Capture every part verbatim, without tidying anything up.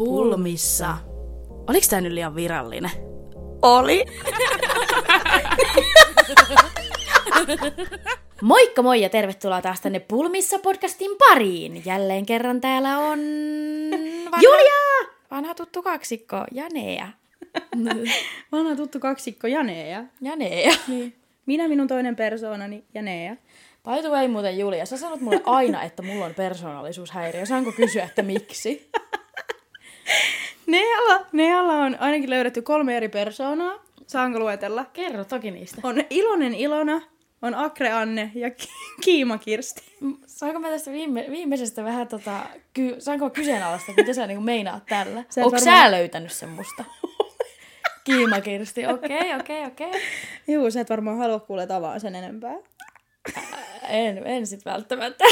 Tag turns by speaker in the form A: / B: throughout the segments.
A: Pulmissa. Oliko tää nyt liian virallinen?
B: Oli.
A: Moikka moi ja tervetuloa taas tänne Pulmissa podcastin pariin. Jälleen kerran täällä on... Vanha,
B: Julia!
A: Vanha tuttu kaksikko, Janea.
B: Vanha tuttu kaksikko Janea.
A: Janea.
B: Niin. Minä minun toinen persoonani Janea.
A: By the way, muuten Julia, sä sanot mulle aina, että mulla on persoonallisuushäiriö. Saanko kysyä, että miksi?
B: Nealla, Nealla on ainakin löydetty kolme eri persoonaa. Saanko luetella?
A: Kerro toki niistä.
B: On Ilonen Ilona, on Akre Anne ja Kiima Kirsti.
A: Saanko mä tästä viime, viimeisestä vähän tota... Ky, saanko kyseenalaista, mitä sä niinku meinaat tällä?
B: Sä
A: Onko
B: varmaan...
A: sä löytänyt semmoista? Kiima Kirsti, okei, okei, okei.
B: Juu, sä et varmaan halua kuulla tavaa sen enempää.
A: En, en sit välttämättä.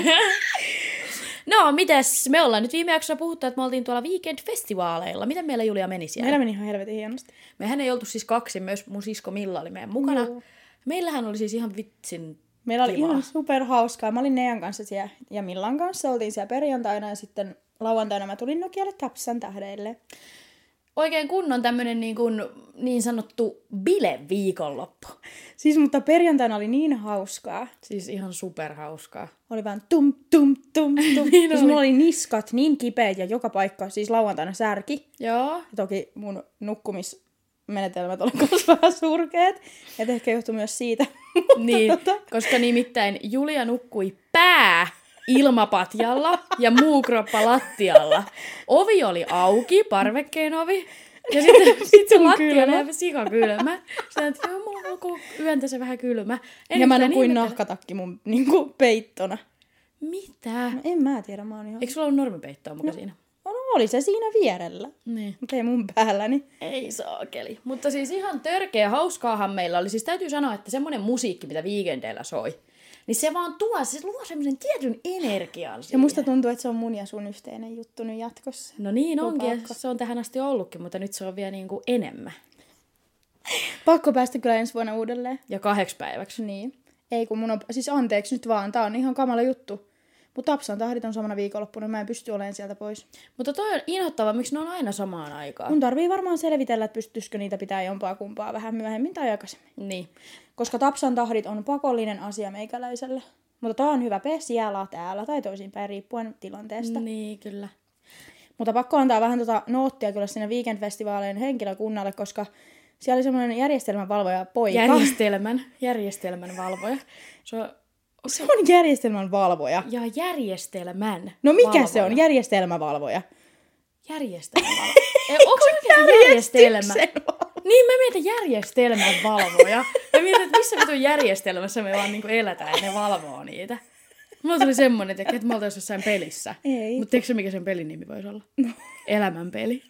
A: No, mites? Me ollaan nyt viime jaksossa puhuttu, että me oltiin tuolla Weekend-festivaaleilla. Miten meillä Julia meni siellä?
B: Meillä meni ihan helvetin hienosti.
A: Mehän ei oltu siis kaksi, myös mun sisko Milla oli meidän mukana. Joo. Meillähän oli siis ihan vitsin
B: Meillä oli
A: kivaa.
B: ihan super hauskaa. Mä olin Nean kanssa siellä ja Millan kanssa. Oltiin siellä perjantaina ja sitten lauantaina mä tulin Nokialle Tapsan tähdeille.
A: Oikein kunnon tämmönen niin, kuin, niin sanottu bile-viikonloppu.
B: Siis mutta perjantaina oli niin hauskaa.
A: Siis ihan superhauskaa.
B: Oli vaan tum tum tum tum.
A: Niin
B: siis
A: oli.
B: mulla oli niskat niin kipeät ja joka paikka, siis lauantaina särki.
A: Joo.
B: Ja toki mun nukkumismenetelmät oli myös vähän surkeat. Et ehkä johtui myös siitä.
A: Niin, koska nimittäin Julia nukkui pää ilmapatjalla ja muu kroppa lattialla. Ovi oli auki, parvekkeen ovi. Ja sitten sit se lattia oli ihan sikakylmä. Sitten, että joo, mulla on koko yön tässä vähän kylmä. En
B: ja mä
A: kyllä
B: nukuin
A: ihmetellä.
B: nahkatakki mun niinku peittona.
A: Mitä?
B: No, en mä tiedä, mä oon ihan...
A: Eikö sulla ollut normipeittoa muka no, siinä?
B: No oli se siinä vierellä.
A: Niin.
B: Mutta ei mun päälläni.
A: Ei saakeli. Mutta siis ihan törkeä hauskaahan meillä oli. Siis täytyy sanoa, että semmoinen musiikki, mitä Weekendeillä soi, niin se vaan tuo, se luo semmoisen tietyn energian siihen.
B: Ja musta tuntuu, että se on mun ja sun yhteinen juttu nyt jatkossa.
A: No niin onkin, ja
B: Pakko.
A: se on tähän asti ollutkin, mutta nyt se on vielä niin kuin enemmän.
B: Pakko päästä kyllä ensi vuonna uudelleen.
A: Ja kahdeksi päiväksi.
B: Niin. Ei kun mun on, siis anteeksi nyt vaan, tää on ihan kamala juttu. Mutta Tapsan tahdit on samana viikonloppuna, mä en pysty olemaan sieltä pois.
A: Mutta toi on inhottava, miksi ne on aina samaan aikaan.
B: Mun tarvii varmaan selvitellä, että pystyisikö niitä pitää jompaa kumpaa vähän myöhemmin tai aikaisemmin.
A: Niin.
B: Koska Tapsan tahdit on pakollinen asia meikäläiselle. Mutta tää on hyvä pes jäällä täällä tai toisinpäin riippuen tilanteesta.
A: Niin, kyllä.
B: Mutta pakko antaa vähän tota noottia kyllä sinne Weekend-festivaalien henkilökunnalle, koska siellä oli semmoinen järjestelmänvalvoja poika.
A: Järjestelmän, järjestelmän valvoja. Se on,
B: Se on järjestelmänvalvoja.
A: ja järjestelmän
B: No mikä
A: valvoja.
B: se on? Järjestelmävalvoja.
A: Järjestelmän valvoja. Onko se oikein järjestelmä? Niin, mä mietin järjestelmän valvoja. Mä mietin, että missä vitun järjestelmässä me vaan niinku eletään ja ne valvoo niitä. Mulla tuli semmonen, että me oltais jossain pelissä.
B: Ei.
A: Mutta tiedätkö mikä sen pelin nimi voisi olla? No. Elämänpeli.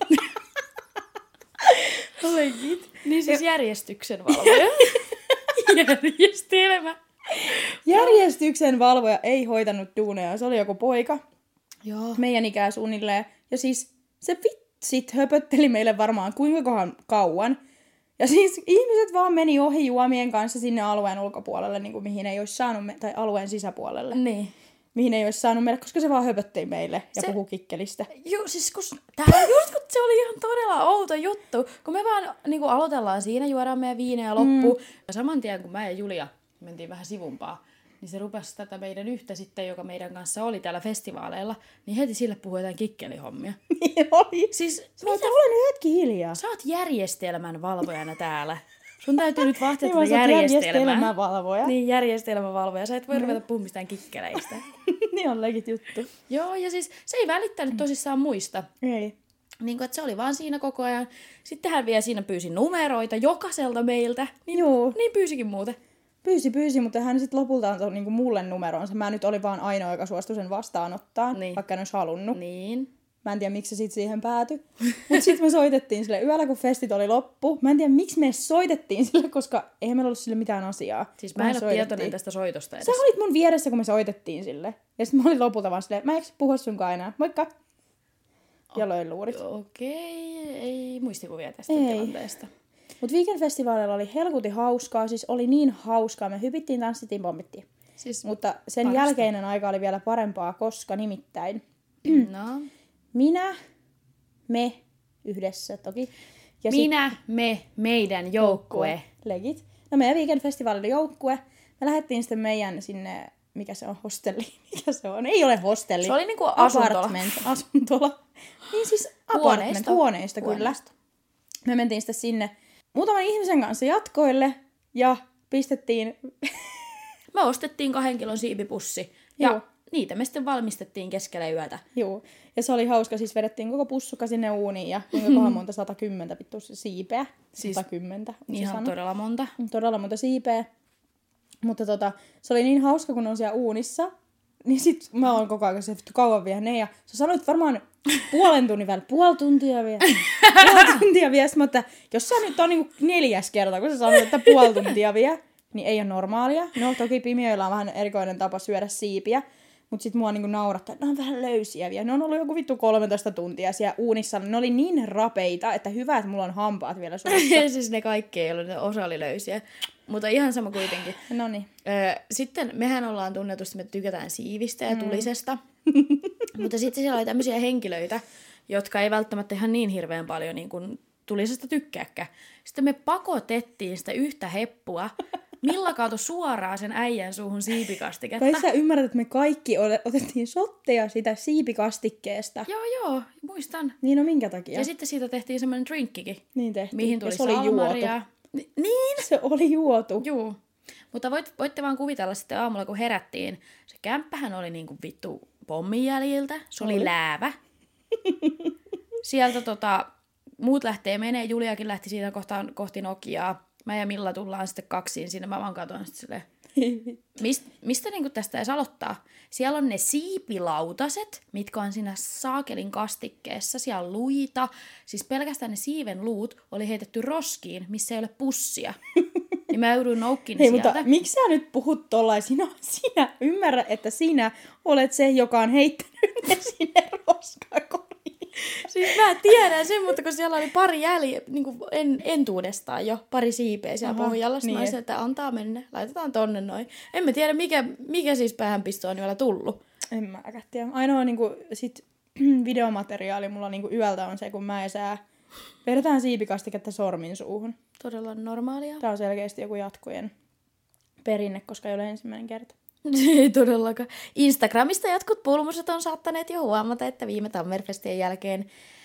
B: Olenkin.
A: Niin siis järjestyksen valvoja. Järjestelmä.
B: Järjestyksen valvoja ei hoitanut duuneja. Se oli joku poika.
A: Joo.
B: Meidän ikää suunnilleen. Ja siis se vitsit höpötteli meille varmaan kuinka kauan. Ja siis ihmiset vaan meni ohi juomien kanssa sinne alueen ulkopuolelle, niin kuin mihin ei olisi saanut, me- tai alueen sisäpuolelle.
A: Niin.
B: Mihin ei olisi saanut mennä, koska se vaan höpötteli meille ja
A: Se-
B: puhui kikkelistä.
A: Joo, siis kun... Tää just kun se oli ihan todella outo juttu. Kun me vaan niin kuin aloitellaan siinä, juodaan meidän viinejä loppuun. Mm. Ja saman tien, kun mä ja Julia mentiin vähän sivumpaa, niin se rupesi tätä meidän yhtä sitten, joka meidän kanssa oli täällä festivaaleilla, niin heti sille puhui jotain kikkelihommia.
B: Niin oli.
A: Siis
B: Sä oot,
A: mitä?
B: ole nyt hetki hiljaa.
A: Sä oot järjestelmän valvojana täällä. Sun täytyy nyt vahtia
B: Niin,
A: tätä
B: sä oot
A: järjestelmää.
B: järjestelmävalvoja.
A: Niin, järjestelmävalvoja. Sä et voi ruveta puhumaan mistään kikkeleistä.
B: Niin on legit juttu.
A: Joo, ja siis se ei välittänyt tosissaan muista.
B: Ei.
A: Niin kuin, että se oli vaan siinä koko ajan. Sitten hän vielä siinä pyysi numeroita jokaiselta meiltä. Niin,
B: Joo.
A: niin pyysikin muuten.
B: Pyysi, pyysi, mutta hän sitten lopulta antoi niinku mulle numeronsa. Mä nyt olin vaan ainoa, joka suostui sen vastaanottaa,
A: Niin.
B: vaikka en olisi halunnut.
A: Niin.
B: Mä en tiedä, miksi se sit siihen päätyi. Mutta sitten me soitettiin sille yöllä, kun festit oli loppu. Mä en tiedä, miksi me soitettiin sille, koska eihän meillä ollut sille mitään asiaa.
A: Siis
B: Vaan
A: mä en ole
B: soitettiin.
A: tietoinen tästä soitosta edes.
B: Sä olit mun vieressä, kun me soitettiin sille. Ja sitten mä olin lopulta vaan silleen, mä eikö puhua sunkaan enää. Moikka! Ja löin luurit.
A: Okei, ei muistikuvia tästä
B: Ei.
A: tilanteesta.
B: Mutta Weekend-festivaalilla oli helkutin hauskaa. Siis oli niin hauskaa. Me hypittiin, tanssittiin, pommittiin.
A: Siis,
B: Mutta sen
A: parasta.
B: jälkeinen aika oli vielä parempaa, koska nimittäin
A: no.
B: minä, me yhdessä toki. Ja
A: Minä, sit... me, meidän joukkue.
B: Legit. No meidän Weekend-festivaalin joukkue. Me lähdettiin sitten meidän sinne, mikä se on, hostelli. Mikä se on? Ei ole hostelli.
A: Se oli niinku asuntola.
B: Apartment, asuntola. Niin siis apartment, huoneisto, huoneisto kyllä. Huoneisto. Me mentiin sitten sinne muutaman ihmisen kanssa jatkoille ja pistettiin...
A: Me ostettiin kahden kilon siipipussi ja
B: Joo.
A: niitä me sitten valmistettiin keskellä yötä.
B: Joo, ja se oli hauska, siis vedettiin koko pussukka sinne uuniin ja kuinka kohan monta, sata kymmentä vittu siipeä.
A: Siis
B: sata kymmentä.
A: Ihan todella monta.
B: Todella monta siipeä. Mutta tota, se oli niin hauska, kun on siellä uunissa, niin sit mä oon koko ajan se vittu kauan vielä ne ja sä sanoit varmaan puolen tunnin välillä, puoli tuntia vielä, puoli tuntia vielä, mutta jos sä nyt on niinku neljäs kerta, kun sä sanoit, että puoli tuntia vielä, niin ei ole normaalia. No toki pimiöillä on vähän erikoinen tapa syödä siipiä, mutta sit mua niinku naurattaa, että ne on vähän löysiä vielä. Ne on ollut joku vittu kolmetoista tuntia siellä uunissa. Ne oli niin rapeita, että hyvä, että mulla on hampaat vielä suussa.
A: Siis ne kaikki ei ollut, ne osa oli löysiä. Mutta ihan sama kuitenkin.
B: Noniin.
A: Öö, sitten mehän ollaan tunnetusti, me tykätään siivistä ja tulisesta. Mutta sitten siellä oli tämmöisiä henkilöitä, jotka ei välttämättä ihan niin hirveän paljon niin kuin tulisesta tykkääkään. Sitten me pakotettiin sitä yhtä heppua. Milla kaatoi suoraan sen äijän suuhun siipikastiketta.
B: Kai sä ymmärrät, että me kaikki otettiin shotteja sitä siipikastikkeesta.
A: Joo, joo, muistan.
B: Niin, no minkä takia?
A: Ja sitten siitä tehtiin semmoinen drinkkikin.
B: Niin tehtiin.
A: Mihin tuli
B: ja se oli
A: salmaria.
B: juotu.
A: Ni- niin!
B: Se oli juotu.
A: Joo. Mutta voit, voitte vaan kuvitella sitten aamulla, kun herättiin. Se kämppähän oli niinku vittu pommin jäljiltä. Se oli, oli. läävä. Sieltä tota, muut lähtee menee. Juliakin lähti siitä kohtaan, kohti Nokiaa. Mä ja Milla tullaan sitten kaksiin sinne. Mä vaan katson sitten silleen. Mist, mistä niinku tästä edes aloittaa? Siellä on ne siipilautaset, mitkä on siinä saakelin kastikkeessa. Siellä on luita. Siis pelkästään ne siiven luut oli heitetty roskiin, missä ei ole pussia. Niin mä jouduin noukkiin
B: Hei,
A: sieltä.
B: mutta miksi sä nyt puhut tollain? Sinä, sinä ymmärrä, että sinä olet se, joka on heittänyt ne sinne roskakoriin.
A: Siis mä tiedän sen, mutta kun siellä oli pari jäljellä, niin kuin en, entuudestaan jo, pari siipeä siellä
B: Aha,
A: pohjalla. Sitten
B: niin.
A: mä että antaa mennä, laitetaan tonne noin. En mä tiedä, mikä, mikä siis päähänpisto on vielä tullut.
B: En mäkään tiedä. Ainoa niinku, sit, videomateriaali mulla niinku yöltä on se, kun mä ja sä vedetään siipikastiketta sormin suuhun.
A: Todella normaalia.
B: Tää on selkeästi joku jatkojen perinne, koska ei ole ensimmäinen kerta.
A: Ei todellakaan. Instagramista jotkut pulmuset on saattaneet jo huomata, että viime Tammerfestien jälkeen...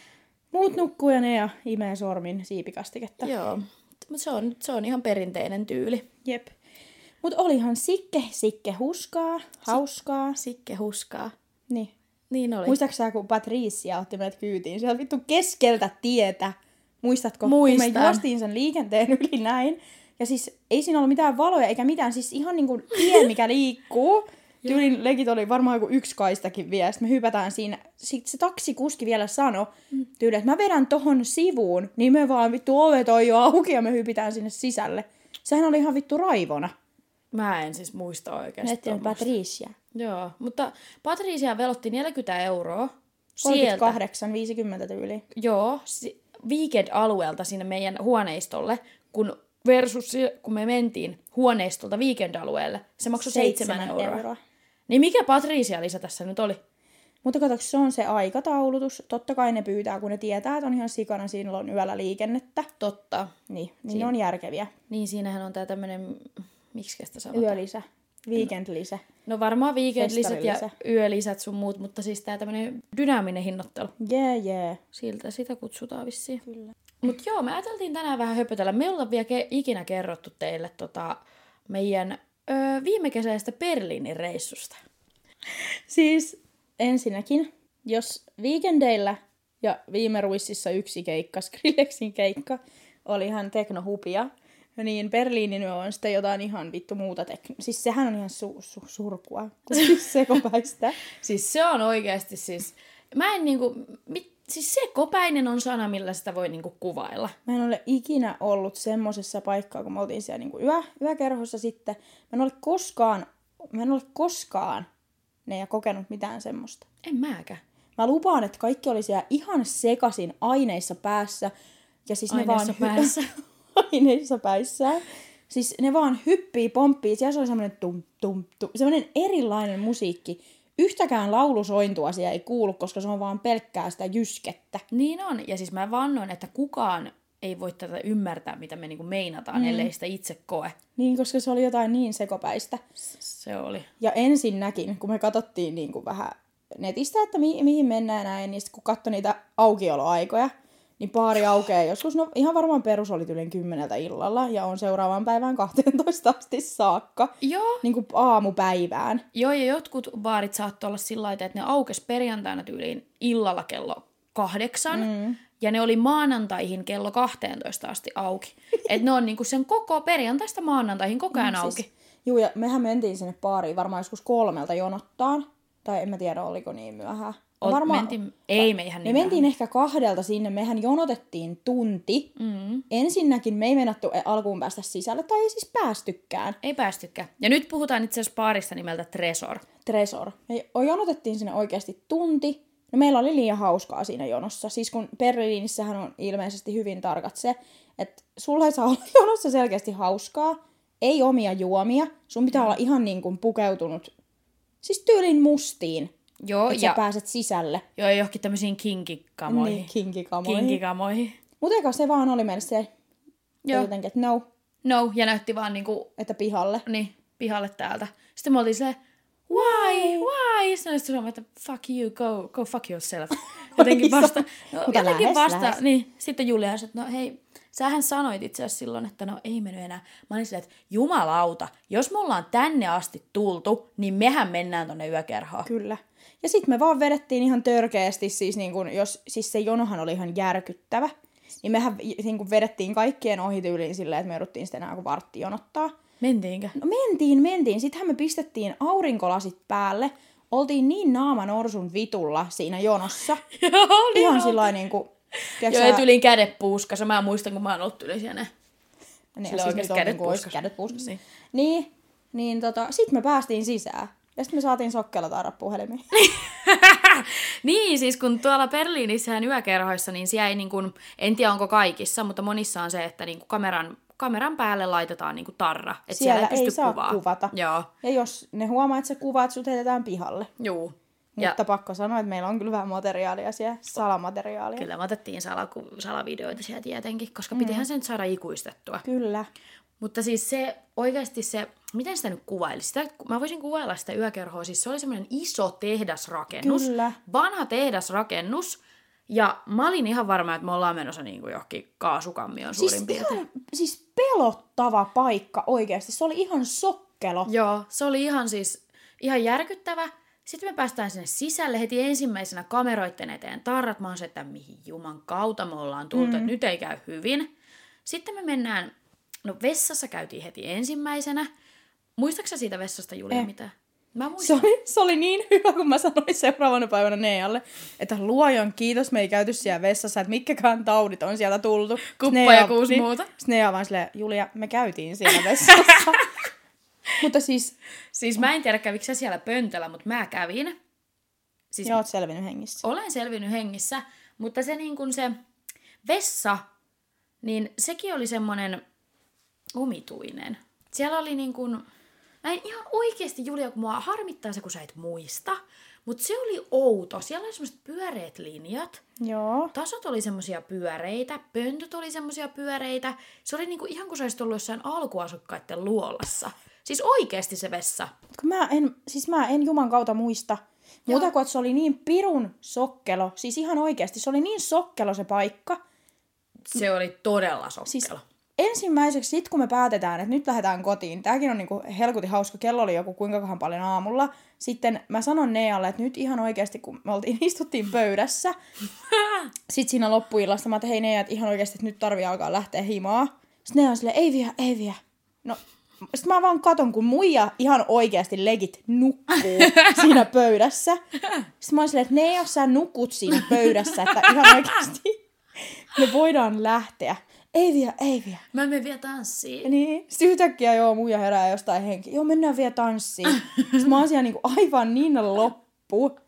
B: Muut nukkuu ja ne ja imee sormin siipikastiketta.
A: Joo, mutta se on, se on ihan perinteinen tyyli.
B: Jep. Mut olihan sikke, sikke huskaa, hauskaa.
A: Sikke huskaa.
B: Niin.
A: Niin oli.
B: Muistaaksä sä, kun Patricia otti meidät kyytiin? Sieltä vittu keskeltä tietä. Muistatko?
A: Muistan.
B: Kun me juostiin sen liikenteen yli näin. Ja siis ei siinä ollut mitään valoja eikä mitään. Siis ihan niinku tie, mikä liikkuu. Tyylin legit oli varmaan joku yksi kaistakin vielä. Sitten me hypätään siinä. Sitten se taksikuski vielä sanoi tyyli, että mä vedän tohon sivuun. Niin me vaan vittu ovet on jo auki ja me hypitään sinne sisälle. Sehän oli ihan vittu raivona.
A: Mä en siis muista oikeasti.
B: Näette on Patricia.
A: Joo, mutta Patricia velotti neljäkymmentä euroa.
B: kolmekymmentäkahdeksan viisikymmentä tyyliin.
A: Joo, si- Weekend-alueelta sinne meidän huoneistolle, kun versus kun me mentiin huoneistolta Weekend-alueelle, se maksoi seitsemän euroa. euroa. Niin mikä Patricia-lisä tässä nyt oli?
B: Mutta katsoks, se on se aikataulutus. Totta kai ne pyytää, kun ne tietää, että on ihan sikana, siinä on yöllä liikennettä.
A: Totta.
B: Niin, niin ne on järkeviä.
A: Niin, siinähän on tää tämmönen, miksi sitä sanotaan?
B: Yölisä. Weekend-lisä.
A: No varmaan weekend-lisät ja yölisät sun muut, mutta siis tää tämmönen dynaaminen hinnoittelu.
B: Jee, yeah, jee. Yeah.
A: Siltä sitä kutsutaan vissiin.
B: Kyllä.
A: Mut joo, me ajateltiin tänään vähän höpötellä. Me ollaan vielä ke- ikinä kerrottu teille tota meidän öö, viime kesäistä Berliinin reissusta.
B: Siis ensinnäkin, jos Weekendeillä ja viime ruississa yksi keikka, Skrillexin keikka, oli ihan teknohupia, niin Berliinin on sitten jotain ihan vittu muuta tekno. Siis sehän on ihan su- su- surkua, kun siis sekopäistä.
A: Siis se on oikeasti siis... Mä en niinku... Mit, siis sekopäinen on sana, millä sitä voi niinku kuvailla.
B: Mä en ole ikinä ollut semmosessa paikkaa, kun me oltiin siellä niinku yö, yökerhossa sitten. Mä en ole koskaan, mä en ole koskaan ne ja kokenut mitään semmoista.
A: En mäkään.
B: Mä lupaan, että kaikki oli siellä ihan sekasin aineissa päässä. Ja siis
A: aineissa
B: ne vaan
A: päässä.
B: aineissa päissään. Siis ne vaan hyppii, pomppii. Siellä oli semmoinen tum, tum, tum. Semmoinen erilainen musiikki. yhtäkään laulusointua siellä ei kuulu, koska se on vaan pelkkää sitä jyskettä.
A: Niin on. Ja siis mä vannoin, että kukaan ei voi tätä ymmärtää, mitä me niinku meinataan, mm. ellei sitä itse koe.
B: Niin, koska se oli jotain niin sekopäistä.
A: Se oli.
B: Ja ensinnäkin, kun me katsottiin niin kuin vähän netistä, että mi- mihin mennään näin, niin sitten kun katsoi niitä aukioloaikoja, niin baari aukeaa joskus, no ihan varmaan perus oli yli kymmeneltä illalla, ja on seuraavaan päivään kahteentoista asti saakka.
A: Joo.
B: Niin kuin aamupäivään.
A: Joo, ja jotkut baarit saattoi olla sillä lailla, että ne aukesi perjantaina tyyliin illalla kello kahdeksan, mm. ja ne oli maanantaihin kello kahteentoista asti auki. Että ne on niinku sen koko perjantaista maanantaihin koko ajan
B: no,
A: auki.
B: Siis, juu, ja mehän mentiin sinne baariin varmaan joskus kolmelta jonottaan. Tai en mä tiedä, oliko niin myöhään.
A: Ot,
B: varmaan,
A: mentiin, ei me ihan niin
B: Me mentiin ehkä kahdelta sinne. Mehän jonotettiin tunti.
A: Mm.
B: Ensinnäkin me ei meinattu alkuun päästä sisälle, tai ei siis päästykään.
A: Ei päästykään. Ja nyt puhutaan itse asiassa baarista nimeltä Tresor.
B: Tresor. Me jonotettiin sinne oikeasti tunti. No meillä oli liian hauskaa siinä jonossa. Siis kun Berliinissähän on ilmeisesti hyvin tarkat se, että sulla ei saa olla jonossa selkeästi hauskaa. Ei omia juomia. Sun pitää olla ihan niin kuin pukeutunut, siis tyylin mustiin.
A: Joo,
B: että
A: ja
B: sä pääset sisälle.
A: Joo, johonkin tämmöisiin kinkikamoihin.
B: Niin, kinkikamoihin.
A: Kinkikamoihin.
B: Mutta eikä se vaan oli meille se,
A: Joo.
B: jotenkin, että no.
A: No, ja näytti vaan niinku,
B: että pihalle.
A: Niin, pihalle täältä. Sitten me oltiin silleen, why, why? Sitten se sanoi, että fuck you, go, go fuck yourself. Jotenkin vasta, no,
B: Mutta
A: jotenkin
B: lähes,
A: vasta,
B: lähes.
A: niin. Sitten Julia sanoi, että no hei, sähän sanoit itse asiassa silloin, että no ei mennyt enää. Mä olin silleen, että jumalauta, jos me ollaan tänne asti tultu, niin mehän mennään tonne yökerhoon.
B: Kyllä. Ja sitten me vaan vedettiin ihan törkeästi, siis, niin kun, jos, siis se jonohan oli ihan järkyttävä, niin mehän niin kun vedettiin kaikkien ohi tyyliin silleen, että me jouduttiin sitten enää kuin vartti jonottaa.
A: Mentiinkö?
B: No mentiin, mentiin. Sittenhän me pistettiin aurinkolasit päälle. Oltiin niin naama norsun vitulla siinä jonossa.
A: Joo, oli
B: ihan
A: ihan
B: sillä niin kuin...
A: Joo, ei tyyliin kädet puuskassa. Mä muistan, kun mä oon ollut tyyliin siellä.
B: Niin,
A: Sillä
B: siis
A: oikeasti
B: kädet
A: kädet
B: puuskassa.
A: puuskassa.
B: Kädet puuskassa.
A: Niin.
B: Niin, niin tota, sit me päästiin sisään. Ja sitten me saatiin sokkelataara puhelimiin.
A: Niin, siis kun tuolla Berliinissähän yökerhoissa, niin siellä ei niin kuin, en tiedä onko kaikissa, mutta monissa on se, että niin kuin kameran, kameran päälle laitetaan niin kuin tarra. Että siellä,
B: siellä
A: ei pysty
B: ei saa
A: kuvaa.
B: kuvata.
A: Joo.
B: Ja jos ne huomaa, että sä kuvaat, sut heitetään pihalle.
A: Juu.
B: Mutta
A: Ja
B: pakko sanoa, että meillä on kyllä vähän materiaalia siellä, salamateriaalia.
A: kyllä me otettiin salaku- salavideoita siellä tietenkin, koska mm. pitihän se nyt saada ikuistettua.
B: Kyllä.
A: Mutta siis se oikeasti se, miten sitä nyt kuvailisi? Sitä, mä voisin kuvailla sitä yökerhoa, siis se oli semmoinen iso tehdasrakennus,
B: Kyllä.
A: vanha tehdasrakennus, ja mä olin ihan varma, että me ollaan menossa niin kuin johonkin kaasukammioon
B: Siis
A: suurin piirtein.
B: ihan, siis pelottava paikka oikeasti. Se oli ihan sokkelo.
A: Joo, se oli ihan siis ihan järkyttävä. Sitten me päästään sinne sisälle heti ensimmäisenä kameroitten eteen tarrat. Mä oon se, että mihin juman kautta me ollaan tultu, mm. että nyt ei käy hyvin. Sitten me mennään, no vessassa käytiin heti ensimmäisenä. Muistaaksä siitä vessasta, Julia,
B: Eh.
A: mitään? Mä
B: Se
A: muistan.
B: oli, se oli niin hyvä, kun mä sanoin seuraavana päivänä Nealle, että luojan kiitos, me ei käyty siellä vessassa, että mitkäkään taudit on sieltä tultu.
A: Kuppa
B: Nea-
A: ja kuusi
B: niin,
A: muuta.
B: Sitten Nea vaan silleen, Julia, me käytiin siellä vessassa. Mutta siis,
A: Siis mä en tiedä, kävikö sä siellä pöntöllä, mutta mä kävin. Siis
B: ja oot selvinnyt hengissä.
A: olen selvinnyt hengissä, mutta se niin kuin se vessa, niin sekin oli semmoinen omituinen. Siellä oli niin kuin, mä en ihan oikeasti, Julia, kun mua harmittaa se, kun sä et muista, mutta se oli outo. Siellä oli semmoiset pyöreät linjat.
B: Joo.
A: Tasot oli semmoisia pyöreitä, pöntöt oli semmoisia pyöreitä. Se oli niinku ihan kuin sä olisit ollut jossain alkuasukkaiden luolassa. Siis oikeasti se vessa.
B: Kun mä en, siis mä en juman kautta muista. Muuta
A: Joo.
B: kuin, että se oli niin pirun sokkelo. Siis ihan oikeasti, se oli niin sokkelo se paikka.
A: Se oli todella sokkelo.
B: Siis ensimmäiseksi sit kun me päätetään, että nyt lähdetään kotiin, tääkin on niinku helkutin hauska, kello oli joku kuinka paljon aamulla. Sitten mä sanon Nealle, että nyt ihan oikeasti, kun me oltiin, istuttiin pöydässä. Sitten siinä loppuillasta mä että hei Nea, että ihan oikeasti, että nyt tarvii alkaa lähteä himaa. Sitten Nea on silleen, ei vie, ei vie. No, sitten mä vaan katon, kun muija ihan oikeasti legit nukkuu siinä pöydässä. Sitten mä oon silleen, että Nea, sä nukut siinä pöydässä, että ihan oikeasti me voidaan lähteä. Ei vie, ei vie.
A: Mä menen vielä tanssiin.
B: Niin, sitten yhtäkkiä joo, muija herää jostain henki. Joo, mennään vielä tanssiin. Sitten mä oon siellä niinku aivan niin loppu.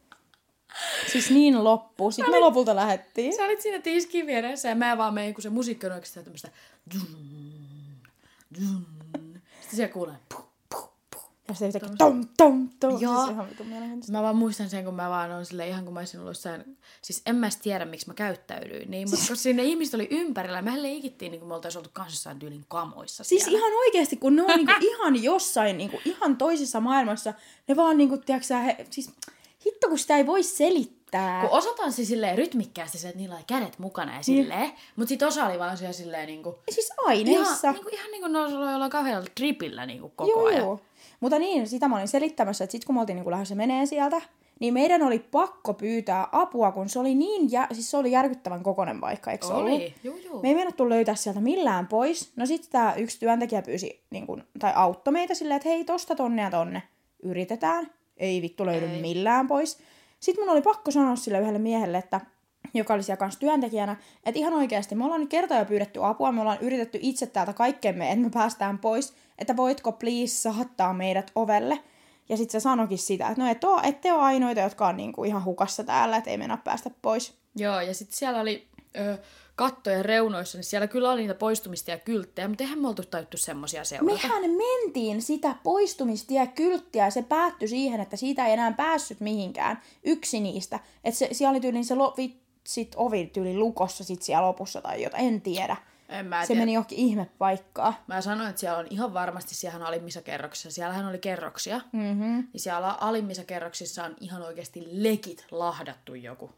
B: Siis niin loppu. Sitten me lopulta lähdettiin.
A: Sä olit siinä tiskin vieressä ja mä vaan menin, kun se musiikki on oikeastaan tämmöistä. Sitten siellä kuulee. Puh, puh, puh.
B: Ja se yhtäkkiä tom, tom, tom.
A: Joo.
B: Siis se ihan vitun mielenkiintoista.
A: Mä vaan muistan sen, kun mä vaan on silleen, ihan kun mä olisin ollut jossain, siis en mä edes tiedä, miksi mä käyttäydyin niin, mutta koska sinne ihmiset oli ympärillä, me hänelle ikittiin, niin kuin me oltaisiin oltu kanssaan tyylin kamoissa
B: Siis
A: siellä.
B: ihan oikeesti, kun ne on niinku ihan jossain, niinku ihan toisessa maailmassa, ne vaan niinku, tiiäksä, he, siis hitto kun sitä ei voi selittää.
A: Kun osataan se silleen rytmikkäästi se, että niillä oli kädet mukana ja silleen, niin. Mutta sit osa oli vaan siellä silleen niinku...
B: Siis aineissa.
A: Ihan, niinku, ihan niin kuin ne olisi ollut jollain kauhealla tripillä niinku koko
B: joo,
A: ajan.
B: Joo. Mutta niin, sitä mä olin selittämässä, että sit kun me oltiin niinku lähdössä menee sieltä, niin meidän oli pakko pyytää apua, kun se oli niin, jä... siis se oli järkyttävän kokoinen paikka, eikö se
A: Oli,
B: ollut?
A: juu, juu.
B: Me ei meinattu löytää sieltä millään pois. No sit tää yksi työntekijä pyysi, niin kun, tai auttoi meitä silleen, että hei, tosta tonne ja tonne. Yritetään. Ei vittu löydy ei. millään pois. Sitten mun oli pakko sanoa sille yhdelle miehelle, että, joka oli siellä kanssa työntekijänä, että ihan oikeasti me ollaan nyt kerta jo pyydetty apua, me ollaan yritetty itse täältä kaikkemme, että me päästään pois, että voitko please saattaa meidät ovelle. Ja sitten se sanoikin sitä, että no et oo, ette ole ainoita, jotka on niinku ihan hukassa täällä, että ei mennä päästä pois.
A: Joo, ja sitten siellä oli ö, kattojen reunoissa, niin siellä kyllä oli niitä poistumista ja kylttejä, mutta eihän me oltu tajuttu semmosia seurata.
B: Mehän mentiin sitä poistumistie-kylttiä ja se päättyi siihen, että siitä ei enää päässyt mihinkään. Yksi niistä. Että se, siellä oli tyyliin se lo, sit ovi tyyliin lukossa sit siellä lopussa tai jotain, en tiedä.
A: En mä
B: se
A: tiedä.
B: meni johonkin ihmepaikkaan.
A: Mä sanoin, että siellä on ihan varmasti siellä alimmissa kerroksissa. Siellähän oli kerroksia.
B: Mm-hmm.
A: Niin siellä alimmissa kerroksissa on ihan oikeasti legit lahdattu joku.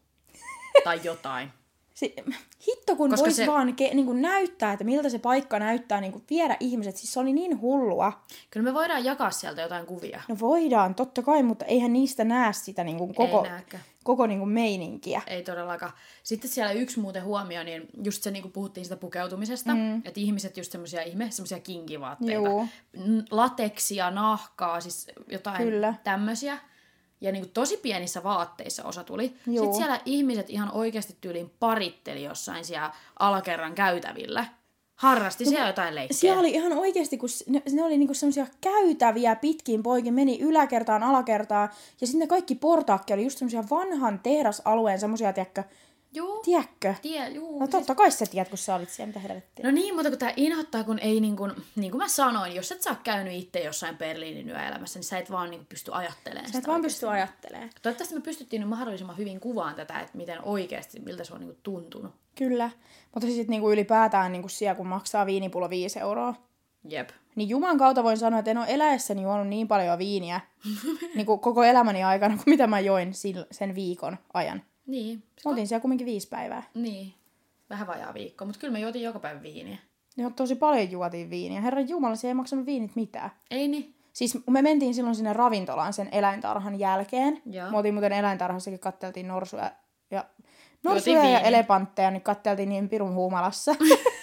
A: Tai jotain.
B: Se, hitto kun
A: Koska
B: vois
A: se...
B: vaan ke, niin kuin näyttää, että miltä se paikka näyttää, niin kuin viedä ihmiset. Siis se oli niin hullua.
A: Kyllä me voidaan jakaa sieltä jotain kuvia.
B: No voidaan, totta kai, mutta eihän niistä näe sitä niin kuin koko, koko niin kuin meininkiä.
A: Ei todellakaan. Sitten siellä yksi muuten huomio, niin just se niin kuin puhuttiin sitä pukeutumisesta, mm. että ihmiset just semmosia ihme, semmosia kinkivaatteita.
B: Juu.
A: Lateksia, nahkaa, siis jotain
B: Kyllä.
A: tämmösiä. Ja niin kuin tosi pienissä vaatteissa osa tuli.
B: Juu.
A: Sitten siellä ihmiset ihan oikeasti tyyliin paritteli jossain siellä alakerran käytävillä. Harrasti siellä jotain leikkejä.
B: Siellä oli ihan oikeasti, kun ne, ne oli niinku semmoisia käytäviä pitkin poikin, meni yläkertaan, alakertaan. Ja sitten ne kaikki portaakki oli just semmoisia vanhan tehdasalueen semmoisia, tiedätkö?
A: Joo.
B: Tiedätkö?
A: Tie, juu,
B: no totta siis... kai sä tiedät, kun sä olit siellä, mitä helvettiä.
A: No niin, mutta kun tää inhottaa, kun ei niin kuin, niin kuin mä sanoin, jos et sä oot käynyt itse jossain Berliinin yöelämässä, niin sä et vaan niin pysty ajattelemaan sitä.
B: Sä et vaan pysty ajattelemaan.
A: Toivottavasti me pystyttiin nyt mahdollisimman hyvin kuvaan tätä, että miten oikeasti, miltä se on niin kuin tuntunut.
B: Kyllä, mutta sitten niin ylipäätään niin siellä, kun maksaa viinipullo viisi euroa.
A: Jep.
B: Niin Juman kautta voin sanoa, että en ole eläessäni juonut niin paljon viiniä niin kuin koko elämäni aikana, kuin mitä mä join sen viikon ajan.
A: Niin.
B: Oltiin siellä kumminkin viisi päivää.
A: Niin. Vähän vajaa viikko, mutta kyllä me juotiin joka päivä viiniä.
B: Joo, tosi paljon juotiin viiniä. Herran Jumala, se ei maksanut viinit mitään.
A: Ei niin.
B: Siis me mentiin silloin sinne ravintolaan sen eläintarhan jälkeen.
A: Joo.
B: Me oltiin muuten eläintarhassakin, katteltiin norsuja ja, norsuja ja elefantteja, niin katteltiin niin pirun huumalassa.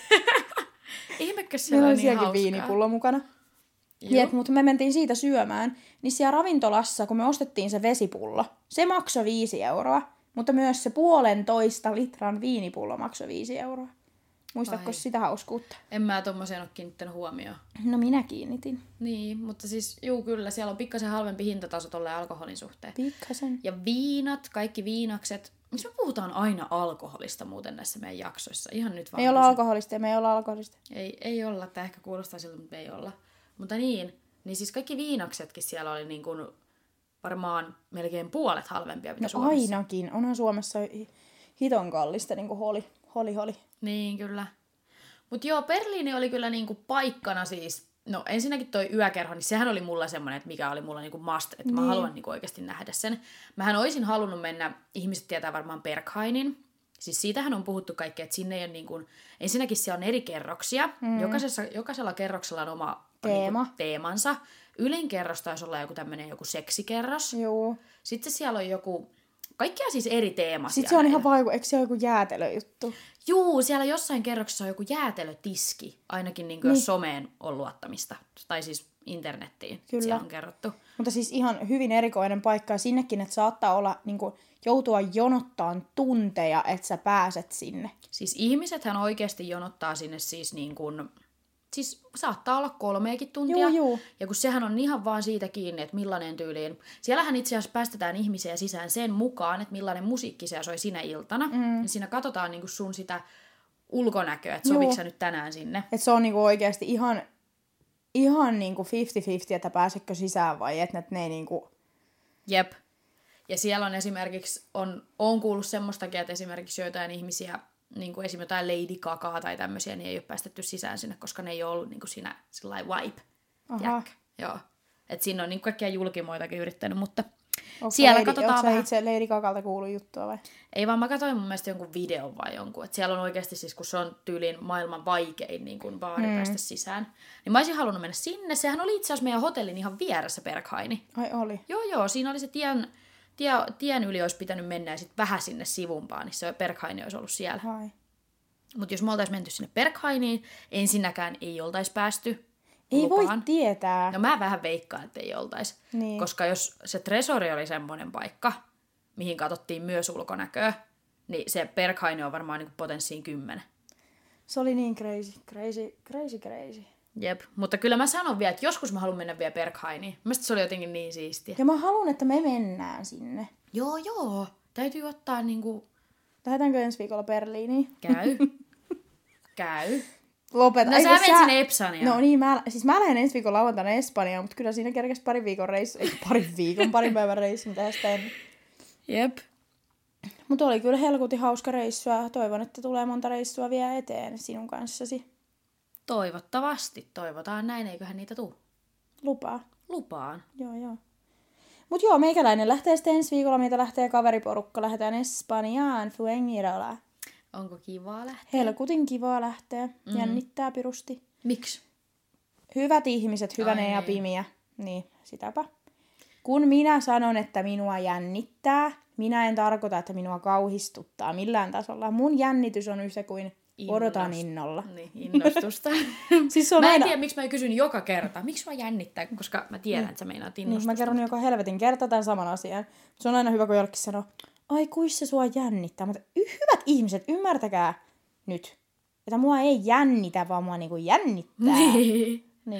A: Ihmekäs siellä on niin
B: sielläkin
A: hauskaa.
B: viinipullo mukana. Jep, mutta me mentiin siitä syömään. Niin siellä ravintolassa, kun me ostettiin se vesipullo, se maksoi viisi euroa. Mutta myös se puolentoista litran viinipullo maksoi viisi euroa. Muistatko sitä hauskuutta?
A: En mä tommoseen ole kiinnittänyt huomioon.
B: No minä kiinnitin.
A: Niin, mutta siis juu kyllä, siellä on pikkasen halvempi hintataso tolleen alkoholin suhteen.
B: Pikkasen.
A: Ja viinat, kaikki viinakset. Miksi me puhutaan aina alkoholista muuten näissä meidän jaksoissa? Ihan nyt vaan.
B: Me ei olla alkoholista ja me ei olla alkoholista.
A: Ei, ei olla, tämä ehkä kuulostaa siltä, mutta me ei olla. Mutta niin, niin siis kaikki viinaksetkin siellä oli niin kuin varmaan melkein puolet halvempia, mitä
B: no
A: Suomessa.
B: Ainakin. Onhan Suomessa hiton kallista, niin kuin holi, holi, holi.
A: Niin, kyllä. Mutta joo, Berliini oli kyllä niinku paikkana siis, no ensinnäkin toi yökerho, niin sehän oli mulla semmoinen, että mikä oli mulla niinku must, että niin. mä haluan niinku oikeasti nähdä sen. Mähän olisin halunnut mennä, ihmiset tietää varmaan Berghainin, siis siitähän on puhuttu kaikkea, että sinne ei ole niinku, ensinnäkin siellä on eri kerroksia, mm. Jokaisessa, jokaisella kerroksella on oma
B: Teema.
A: Niinku, teemansa. Ylin kerros taisi olla joku tämmöinen joku seksikerros.
B: Joo.
A: Sitten siellä on joku, kaikkia siis eri teemasia.
B: Sitten se on ihan vaiku, eikö se ole joku jäätelöjuttu?
A: Juu, siellä jossain kerroksessa on joku jäätelötiski, ainakin niin kuin niin. Jos someen on luottamista, tai siis internettiin. Kyllä. Siellä on kerrottu.
B: Mutta siis ihan hyvin erikoinen paikka ja sinnekin, että saattaa olla niin kuin, joutua jonottaan tunteja, että sä pääset sinne.
A: Siis ihmisethän oikeasti jonottaa sinne siis niin kuin, siis saattaa olla kolmeakin tuntia.
B: Juu, juu.
A: Ja kun sehän on ihan vaan siitä kiinni, että millainen tyyliin. Siellähän itse asiassa päästetään ihmisiä sisään sen mukaan, että millainen musiikki siellä soi sinä iltana. Mm. Ja siinä katsotaan niin kuin sun sitä ulkonäköä, että soviks sä nyt tänään sinne.
B: Että se on niin kuin oikeasti ihan, ihan niinku viisikymmentä viisikymmentä, että pääsekö sisään vai että ne ei niinku...
A: Jep. Ja siellä on esimerkiksi, on, on kuullut semmoistakin, että esimerkiksi joitain ihmisiä, niin kuin esimerkiksi jotain Lady Gagaa tai tämmöisiä, niin ei ole päästetty sisään sinne, koska ne ei ole ollut niin kuin siinä sellainen vibe.
B: Aha.
A: Joo. Että siinä on niin kaikkia julkimoitakin yrittänyt, mutta
B: Onko
A: siellä
B: lady,
A: katsotaan vähän.
B: itse Lady Gagalta kuullut juttua vai?
A: Ei vaan mä katsoin mun mielestä jonkun videon vai jonkun. Että siellä on oikeasti siis, kun se on tyyliin maailman vaikein niin kuin baari mm. päästä sisään. Niin mä olisin halunnut mennä sinne. Sehän oli itse asiassa meidän hotellin ihan vieressä Berghaini.
B: Ai oli?
A: Joo joo, siinä oli se tien, tie, tien yli olisi pitänyt mennä ja sitten vähän sinne sivumpaan, niin se Berghaini olisi ollut siellä. Mutta jos me oltaisiin menty sinne Berghainiin, ensinnäkään ei oltaisi päästy
B: Ei
A: lupaan.
B: voi tietää.
A: No mä vähän veikkaan, että ei oltaisi. Niin. Koska jos se Tresori oli semmoinen paikka, mihin katsottiin myös ulkonäköä, niin se Berghain on varmaan niin potenssiin kymmenen.
B: Se oli niin crazy, crazy, crazy, crazy.
A: Jep, mutta kyllä mä sanon vielä, että joskus mä haluan mennä vielä Berghainiin. Mielestäni se oli jotenkin niin siistiä.
B: Ja mä haluan, että me mennään sinne.
A: Joo, joo. Täytyy ottaa niinku...
B: Lähdetäänkö ensi viikolla Berliiniin?
A: Käy. Käy.
B: Lopeta.
A: No sä menet sä... sinne Espaniaan.
B: No niin, mä, siis mä lähden ensi viikon lauantaina Espanjaan, mutta kyllä siinä kerkesi parin viikon reissu. Ei parin viikon, parin päivän reissun tästä ennen.
A: Jep.
B: Mutta oli kyllä helkutin hauska reissu ja toivon, että tulee monta reissua vielä eteen sinun kanssasi.
A: Toivottavasti. Toivotaan näin, eiköhän niitä tuu.
B: Lupaa.
A: Lupaan.
B: Joo, joo. Mut joo, meikäläinen lähtee sitten ensi viikolla. Meitä lähtee kaveriporukka. Lähdetään Espanjaan, Fuengirola.
A: Onko kivaa lähteä?
B: Helkutin kivaa lähteä. Mm. Jännittää pirusti.
A: Miksi?
B: Hyvät ihmiset, hyvänä ja pimiä. Niin, sitäpä. Kun minä sanon, että minua jännittää, minä en tarkoita, että minua kauhistuttaa millään tasolla. Mun jännitys on yhtä kuin Innost... odotan innolla.
A: Niin, innostusta.
B: Siis on
A: mä en
B: aina...
A: tiedä, miksi mä kysyn joka kerta. Miksi mä jännittää, koska mä tiedän, mm. että sä meinaat innostusta.
B: Niin, mä kerron joka helvetin kerta tämän saman asian. Se on aina hyvä, kun jollekin sanoo, ai kuis se sua jännittää. Mutta hyvät ihmiset, ymmärtäkää nyt, että mua ei jännitä, vaan mua niinku jännittää.
A: Niin.
B: Niin.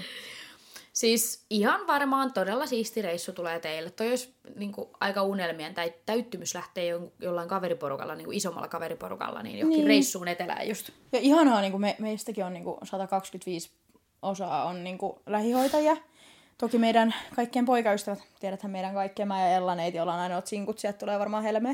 A: Siis ihan varmaan todella siisti reissu tulee teille. Toi olisi niin kuin, aika unelmien tai täyttymys lähtee jo, jollain kaveriporukalla, niin kuin isommalla kaveriporukalla, niin johonkin niin. reissuun etelään just.
B: Ja ihanaa, niin kuin me, meistäkin on niin kuin sata kaksikymmentäviisi osaa on niin kuin lähihoitajia. Toki meidän kaikkien poikaystävät, tiedäthän meidän kaikkien, mä ja Ella neiti ollaan ainoat sinkut, sieltä tulee varmaan helmeä.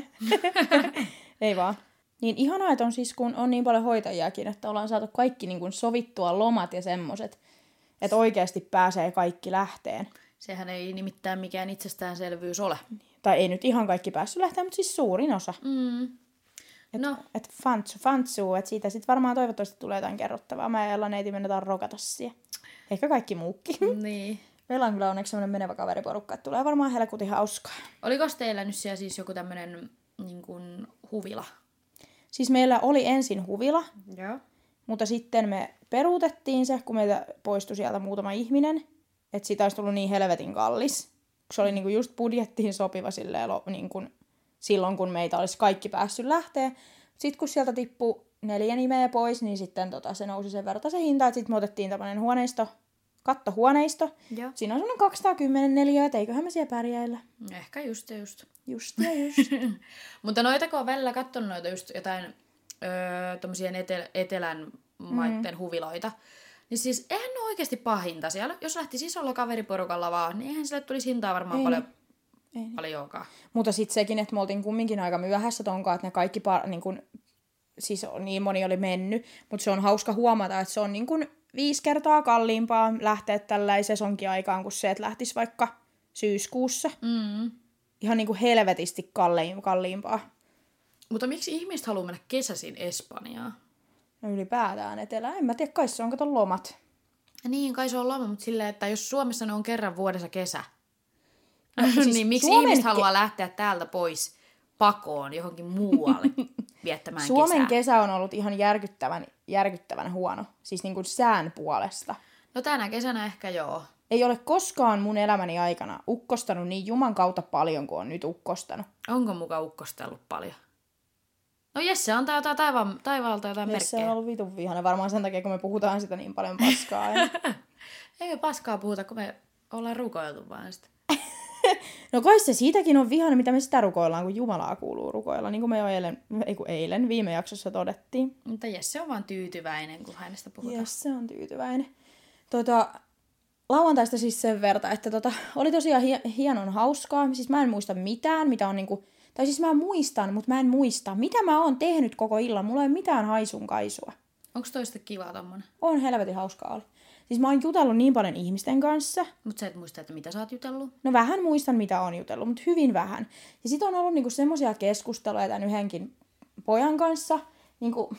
B: Ei vaan. Niin ihanaa, että on siis kun on niin paljon hoitajiakin, että ollaan saatu kaikki niin kuin sovittua lomat ja semmoset. Että oikeasti pääsee kaikki lähteen.
A: Sehän ei nimittäin mikään itsestäänselvyys ole.
B: Tai ei nyt ihan kaikki päässyt lähteen, mutta siis suurin osa.
A: Mm.
B: Että
A: no.
B: et fantsu, fantsu, että siitä sitten varmaan toivottavasti tulee jotain kerrottavaa. Mä ja Ella neiti mennään rokata siihen. Ehkä kaikki muukin.
A: Niin.
B: Meillä on kyllä onneksi semmoinen menevä kaveriporukka, että tulee varmaan helkutin hauskaa.
A: Oliko teillä nyt siellä siis joku tämmönen niin kuin huvila?
B: Siis meillä oli ensin huvila.
A: Joo.
B: Mutta sitten me peruutettiin se, kun meiltä poistui sieltä muutama ihminen. Että siitä olisi tullut niin helvetin kallis. Se oli niinku just budjettiin sopiva silleen, niinku, silloin, kun meitä olisi kaikki päässyt lähteä. Sitten kun sieltä tippui neljä nimeä pois, niin sitten tota, se nousi sen verran se hinta. Sitten me otettiin tämmöinen huoneisto, kattohuoneisto.
A: Joo.
B: Siinä on semmoinen kaksisataakymmenen neliötä, että eiköhän me siellä pärjäillä.
A: Ehkä just ja just.
B: Just ja just.
A: Mutta noita, kun on välillä katsonut noita just jotain öö, tommosia etel- etelän maitten mm. huviloita, niin siis eihän ne ole oikeasti pahinta siellä. Jos lähtisi isolla kaveriporukalla vaan, niin eihän sille tulisi hintaa varmaan ei. paljon, ei. paljonkaan.
B: Mutta sitten sekin, että me oltiin kumminkin aika myöhässä tonkaan, että ne kaikki, par- niin kun, siis niin moni oli mennyt, mutta se on hauska huomata, että se on niin kun viisi kertaa kalliimpaa lähteä tällaisen sesonkin-aikaan kuin se, että lähtisi vaikka syyskuussa.
A: Mm.
B: Ihan niin kuin helvetisti kalliim- kalliimpaa.
A: Mutta miksi ihmiset haluaa mennä kesäisin Espanjaan?
B: No ylipäätään etelään. En mä tiedä, kai se on kato lomat.
A: Niin, kai se on loma, mutta silleen, että jos Suomessa ne on kerran vuodessa kesä, no, siis niin miksi Suomen ihmiset ke- haluaa lähteä täältä pois pakoon johonkin muualle viettämään
B: Suomen
A: kesää?
B: kesä on ollut ihan järkyttävän, järkyttävän huono. Siis niin kuin sään puolesta.
A: No tänä kesänä ehkä joo.
B: Ei ole koskaan mun elämäni aikana ukkostanut niin juman kautta paljon kuin on nyt ukkostanut.
A: Onko muka ukkostellut paljon? No Jesse antaa jotain taivaan, taivaalta jotain
B: Jesse
A: merkkejä.
B: on ollut vitun vihainen varmaan sen takia, kun me puhutaan sitä niin paljon paskaa. Ja...
A: Ei me paskaa puhuta, kun me ollaan rukoiltu vaan sitä.
B: No kai se siitäkin on vihainen, mitä me sitä rukoillaan, kun Jumalaa kuuluu rukoilla. Niin kuin me jo eilen, ei kun eilen viime jaksossa todettiin.
A: Mutta Jesse on vaan tyytyväinen, kun hänestä puhutaan.
B: Jesse on tyytyväinen. Tota, lauantaista siis sen verta, että tota, oli tosiaan hie- hienon hauskaa. Siis mä en muista mitään, mitä on niinku... Tai siis mä muistan, mutta mä en muista, mitä mä oon tehnyt koko illan. Mulla ei ole mitään haisun kaisua.
A: Onko toista kivaa tommonen?
B: On helvetin hauskaa oli. Siis mä oon jutellut niin paljon ihmisten kanssa.
A: Mut sä et muista, että mitä sä oot jutellut?
B: No vähän muistan, mitä on jutellut, mutta hyvin vähän. Ja sit on ollut niinku semmosia keskusteluja tämän yhdenkin pojan kanssa. Niinku...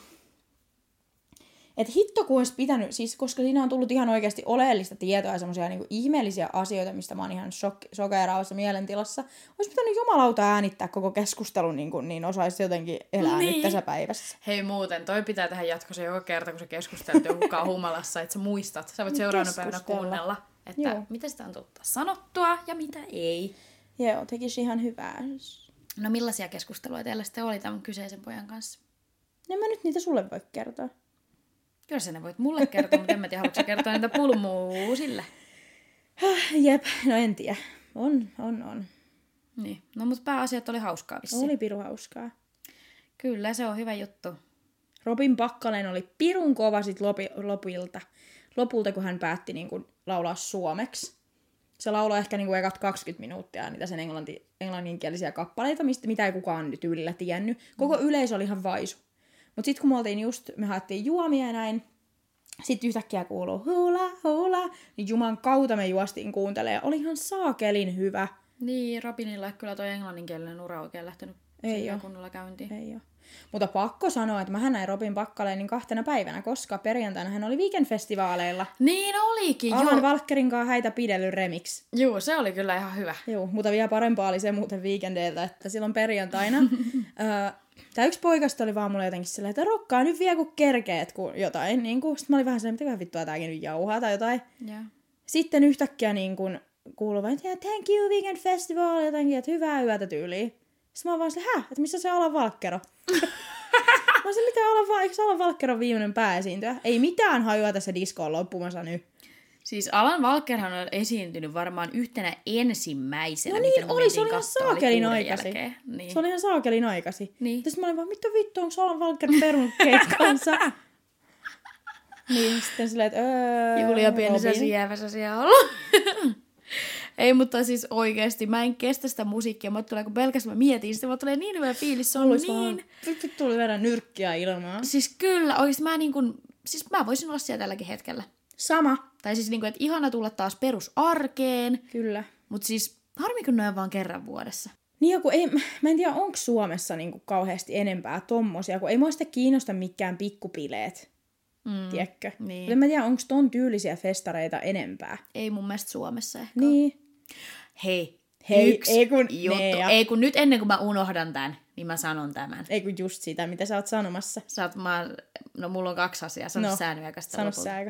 B: Että hitto kun olisi pitänyt, siis koska siinä on tullut ihan oikeasti oleellista tietoa ja semmoisia niinku ihmeellisiä asioita, mistä mä oon ihan shok- sokeeraavassa mielentilassa. Olisi pitänyt jumalauta äänittää koko keskustelun, niin, kuin, niin osaisi jotenkin elää niin. nyt tässä päivässä.
A: Hei muuten, toi pitää tehdä jatkossa joka kerta, kun sä keskustelet jonkun humalassa, että sä muistat. Sä voit seuraavana päivänä kuunnella, että Joo. mitä sitä on tullut sanottua ja mitä ei.
B: Joo, tekisi ihan hyvää.
A: No millaisia keskusteluja teillä sitten oli tämän kyseisen pojan kanssa?
B: En mä nyt niitä sulle voi kertoa.
A: Kyllä sä ne voit mulle kertoa, mutta en mä tiedä, haluatko sä kertoa niitä pulmuusille?
B: Jep, no en tiedä. On, on, on.
A: Niin, no mutta pääasiat oli hauskaa vissiin.
B: Oli pirun hauskaa.
A: Kyllä, se on hyvä juttu.
B: Robin Pakkalen oli pirun kova sit lopi, lopilta. Lopulta, kun hän päätti niin kun, laulaa suomeksi. Se lauloi ehkä niin kun, ekat kaksikymmentä minuuttia niitä sen englanti, englanninkielisiä kappaleita, mistä mitä ei kukaan nyt yllä tiennyt. Koko yleisö oli ihan vaisu. Mutta sitten kun me oltiin just, me haettiin juomia ja näin, sitten yhtäkkiä kuuluu hula, hula, niin juman kautta me juostiin kuuntelemaan. Oli ihan saakelin hyvä.
A: Niin, Robinilla kyllä toi englanninkielinen ura oikein lähtenyt ei kunnolla käyntiin.
B: Ei ole. Mutta pakko sanoa, että mähän näin Robin Pakkalenin kahtena päivänä, koska perjantaina hän oli Weekend-festivaaleilla.
A: Niin olikin, joo.
B: Alan Valkkerin kanssa häitä pidellyt remix.
A: Joo, se oli kyllä ihan hyvä.
B: Joo, mutta vielä parempaa oli se muuten Weekendeiltä, että silloin perjantaina... Tämä yksi poikasta oli vaan mulle jotenkin silleen, että rokkaa nyt vielä kun kerkeet, kun jotain. Niin kuin. Sitten mä olin vähän silleen, mitäköhän vittua tääkin nyt jauhaa tai jotain. Yeah. Sitten yhtäkkiä niin kuin, kuului vaan, että thank you Weekend Festival, jotenkin, että hyvää yötä tyyliin. Sitten mä oon vaan silleen, häh, että missä se Alan Valkkero? Mä oon silleen, mitä Alan, eikö Alan Valkkeron viimeinen pääesiintyjä? Ei mitään hajua tässä diskoon loppumassa nyt.
A: Siis Alan Walkerhan on esiintynyt varmaan yhtenä ensimmäisenä.
B: No niin, oli, se oli ihan saakelin aikasi.
A: Niin.
B: Se oli ihan saakelin aikasi.
A: Niin.
B: Sitten mä olin vaan, mitä vittu, onko Alan Walker perunut keikkaansa? Niin, sitten silleen, että öö,
A: Julia pienessä sievässä siellä ollut. Ei, mutta siis oikeesti, mä en kestä sitä musiikkia. Mä tulee, kun pelkästään mä mietin, sitten mä tulee niin hyvä fiilis. Se on
B: Olis
A: niin...
B: Vittu tuli verran nyrkkiä ilmaa.
A: Siis kyllä, oikeesti mä niin kuin... Siis mä voisin olla siellä tälläkin hetkellä.
B: Sama.
A: Tai siis niinku, että ihana tulla taas perusarkeen.
B: Kyllä.
A: Mut siis harmi kun noin vaan kerran vuodessa.
B: Niin ja kun ei, mä en tiedä onko Suomessa niinku kauheasti enempää tommosia, kun ei mua sitten kiinnosta mikään pikkupileet. Mm, tiedätkö?
A: Niin.
B: En mä tiedä onko ton tyylisiä festareita enempää.
A: Ei mun mielestä Suomessa ehkä.
B: Niin.
A: Hei,
B: Hei
A: yksi
B: ei kun,
A: juttu. Ei kun nyt ennen kuin mä unohdan tän, niin mä sanon tämän.
B: Ei kun just sitä, mitä sä oot sanomassa.
A: Sä oot, mä, no mulla on kaksi asiaa, sano
B: no,
A: säännöikästä
B: sano sääkö.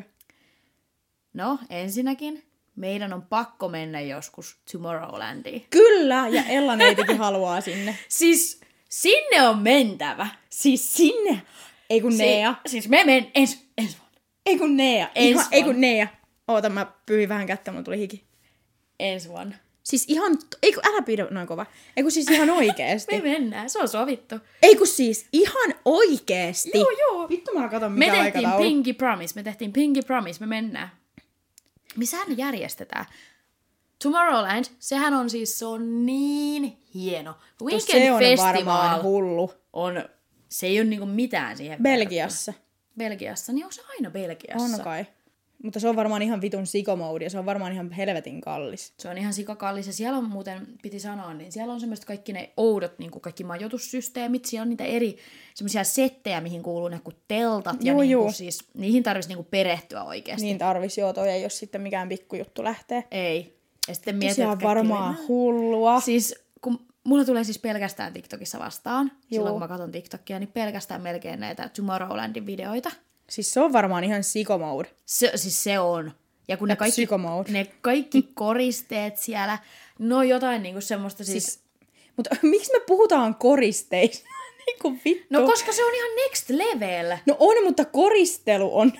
A: No, ensinnäkin meidän on pakko mennä joskus Tomorrowlandiin.
B: Kyllä, ja Ella neitikin haluaa sinne.
A: Siis sinne on mentävä.
B: Siis sinne? Ei kun
A: si-
B: Nea.
A: Siis me men ensi ens vuonna.
B: Ei kun Nea. Ihan, ei kun Nea. Oota, mä pyyhin vähän kättä, mulla tuli hiki.
A: Ensi vuonna.
B: Siis ihan, ei kun älä pidä noin kova. Ei kun siis ihan oikeesti.
A: Me mennään, se on sovittu.
B: Ei kun siis ihan oikeesti.
A: Joo, joo.
B: Vittu mä katon mikä
A: me tehtiin
B: aikataulu.
A: Pinky Promise, me tehtiin Pinky Promise, me mennään. Missähän ne järjestetään? Tomorrowland, sehän on siis, se on niin hieno. Weekend
B: se on
A: Festival
B: varmaan hullu.
A: On, se ei ole niinku mitään siihen
B: Belgiassa.
A: verrattuna. Belgiassa, niin on se aina Belgiassa.
B: On kai. Mutta se on varmaan ihan vitun sikomoudi ja se on varmaan ihan helvetin kallis.
A: Se on ihan sikakallis ja siellä on muuten, piti sanoa, niin siellä on semmoiset kaikki ne oudot, niin kuin kaikki majoitussysteemit. Siellä on niitä eri semmoisia settejä, mihin kuuluu ne kuin teltat ja
B: joo,
A: niin
B: joo.
A: Siis, niihin tarvitsisi niin perehtyä oikeasti.
B: Niin tarvisi, joo, toi ei ole sitten mikään pikkujuttu lähtee.
A: Ei. Ja sitten mietit,
B: se on varmaan
A: kaikki...
B: hullua.
A: Siis kun mulla tulee siis pelkästään TikTokissa vastaan, joo. Silloin kun mä katson TikTokia, niin pelkästään melkein näitä Tomorrowlandin videoita.
B: Siis se on varmaan ihan sikomoud.
A: Se, siis se on. Ja kun ne kaikki, ne
B: Mm.
A: kaikki koristeet siellä, no jotain niinku semmoista siis... siis
B: mutta miksi me puhutaan koristeista? Niinku vittu.
A: No koska se on ihan next level.
B: No on, mutta koristelu on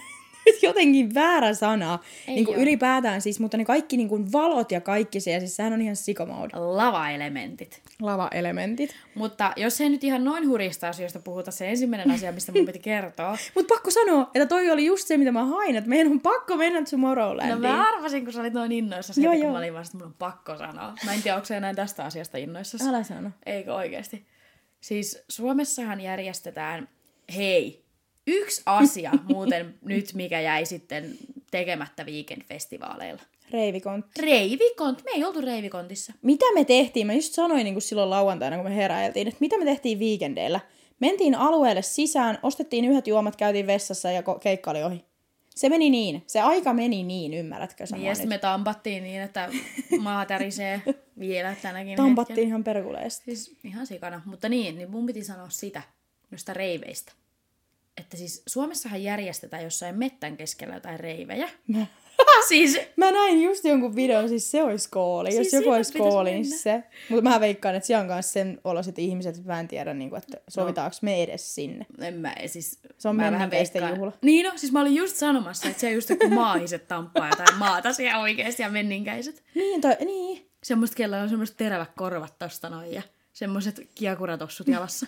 B: jotenkin väärä sana.
A: Ei
B: Niin kuin
A: oo.
B: ylipäätään siis, mutta ne kaikki niin kuin valot ja kaikki se, ja siis sehän on ihan sicko-mode.
A: Lava-elementit.
B: Lava-elementit.
A: Mutta jos ei nyt ihan noin hurista asioista puhuta, se ensimmäinen asia, mistä mun piti kertoa.
B: Mutta pakko sanoa, että toi oli just se, mitä mä hain, että meidän on pakko mennä Tomorrowlandiin.
A: No mä arvasin, kun sä olit noin innoissasi,
B: Joo,
A: heti, kun
B: joo.
A: mä olin vaan, että mun on pakko sanoa. Mä en tiedä, onko sä enää tästä asiasta innoissasi.
B: Älä sano.
A: Eikö oikeesti? Siis Suomessahan järjestetään, hei, yksi asia muuten nyt, mikä jäi sitten tekemättä Weekend-festivaaleilla.
B: Reivikontti.
A: Reivikont. Me ei oltu Reivikontissa.
B: Mitä me tehtiin? Mä just sanoin niin kuin silloin lauantaina, kun me heräiltiin, että mitä me tehtiin viikendeillä. Mentiin alueelle sisään, ostettiin yhdet juomat, käytiin vessassa ja ko- keikka oli ohi. Se meni niin. Se aika meni niin, ymmärrätkö sä
A: Niin,
B: mua
A: ja
B: nyt?
A: sitten me tampattiin niin, että maa tärisee vielä tänäkin
B: Tampattiin
A: hetkellä.
B: ihan perkuleesti.
A: Siis ihan sikana. Mutta niin, niin mun piti sanoa sitä, noista reiveistä. Että siis Suomessahan järjestetään jossain mettän keskellä jotain reivejä.
B: Mä,
A: Siis
B: mä näin just jonkun videon, siis se olisi kooli.
A: Siis
B: Jos joku
A: sinne
B: olisi
A: pitäisi
B: kooli, niin
A: mennä.
B: se. Mutta mä veikkaan, että siellä on kanssa sen oloiset ihmiset, että mä en tiedä, niin kuin, että sovitaanko me edes sinne.
A: en mä siis...
B: Se on
A: mä vähän
B: menninkäisten
A: veikkaan-
B: juhla.
A: Niin no, siis mä olin just sanomassa, että se just joku maahiset tamppaa jotain maata siellä oikeesti ja menninkäiset.
B: Niin, toi, niin.
A: Semmoiset, kellä on semmoiset terävät korvat tosta noin ja semmoiset kiakuratossut jalassa.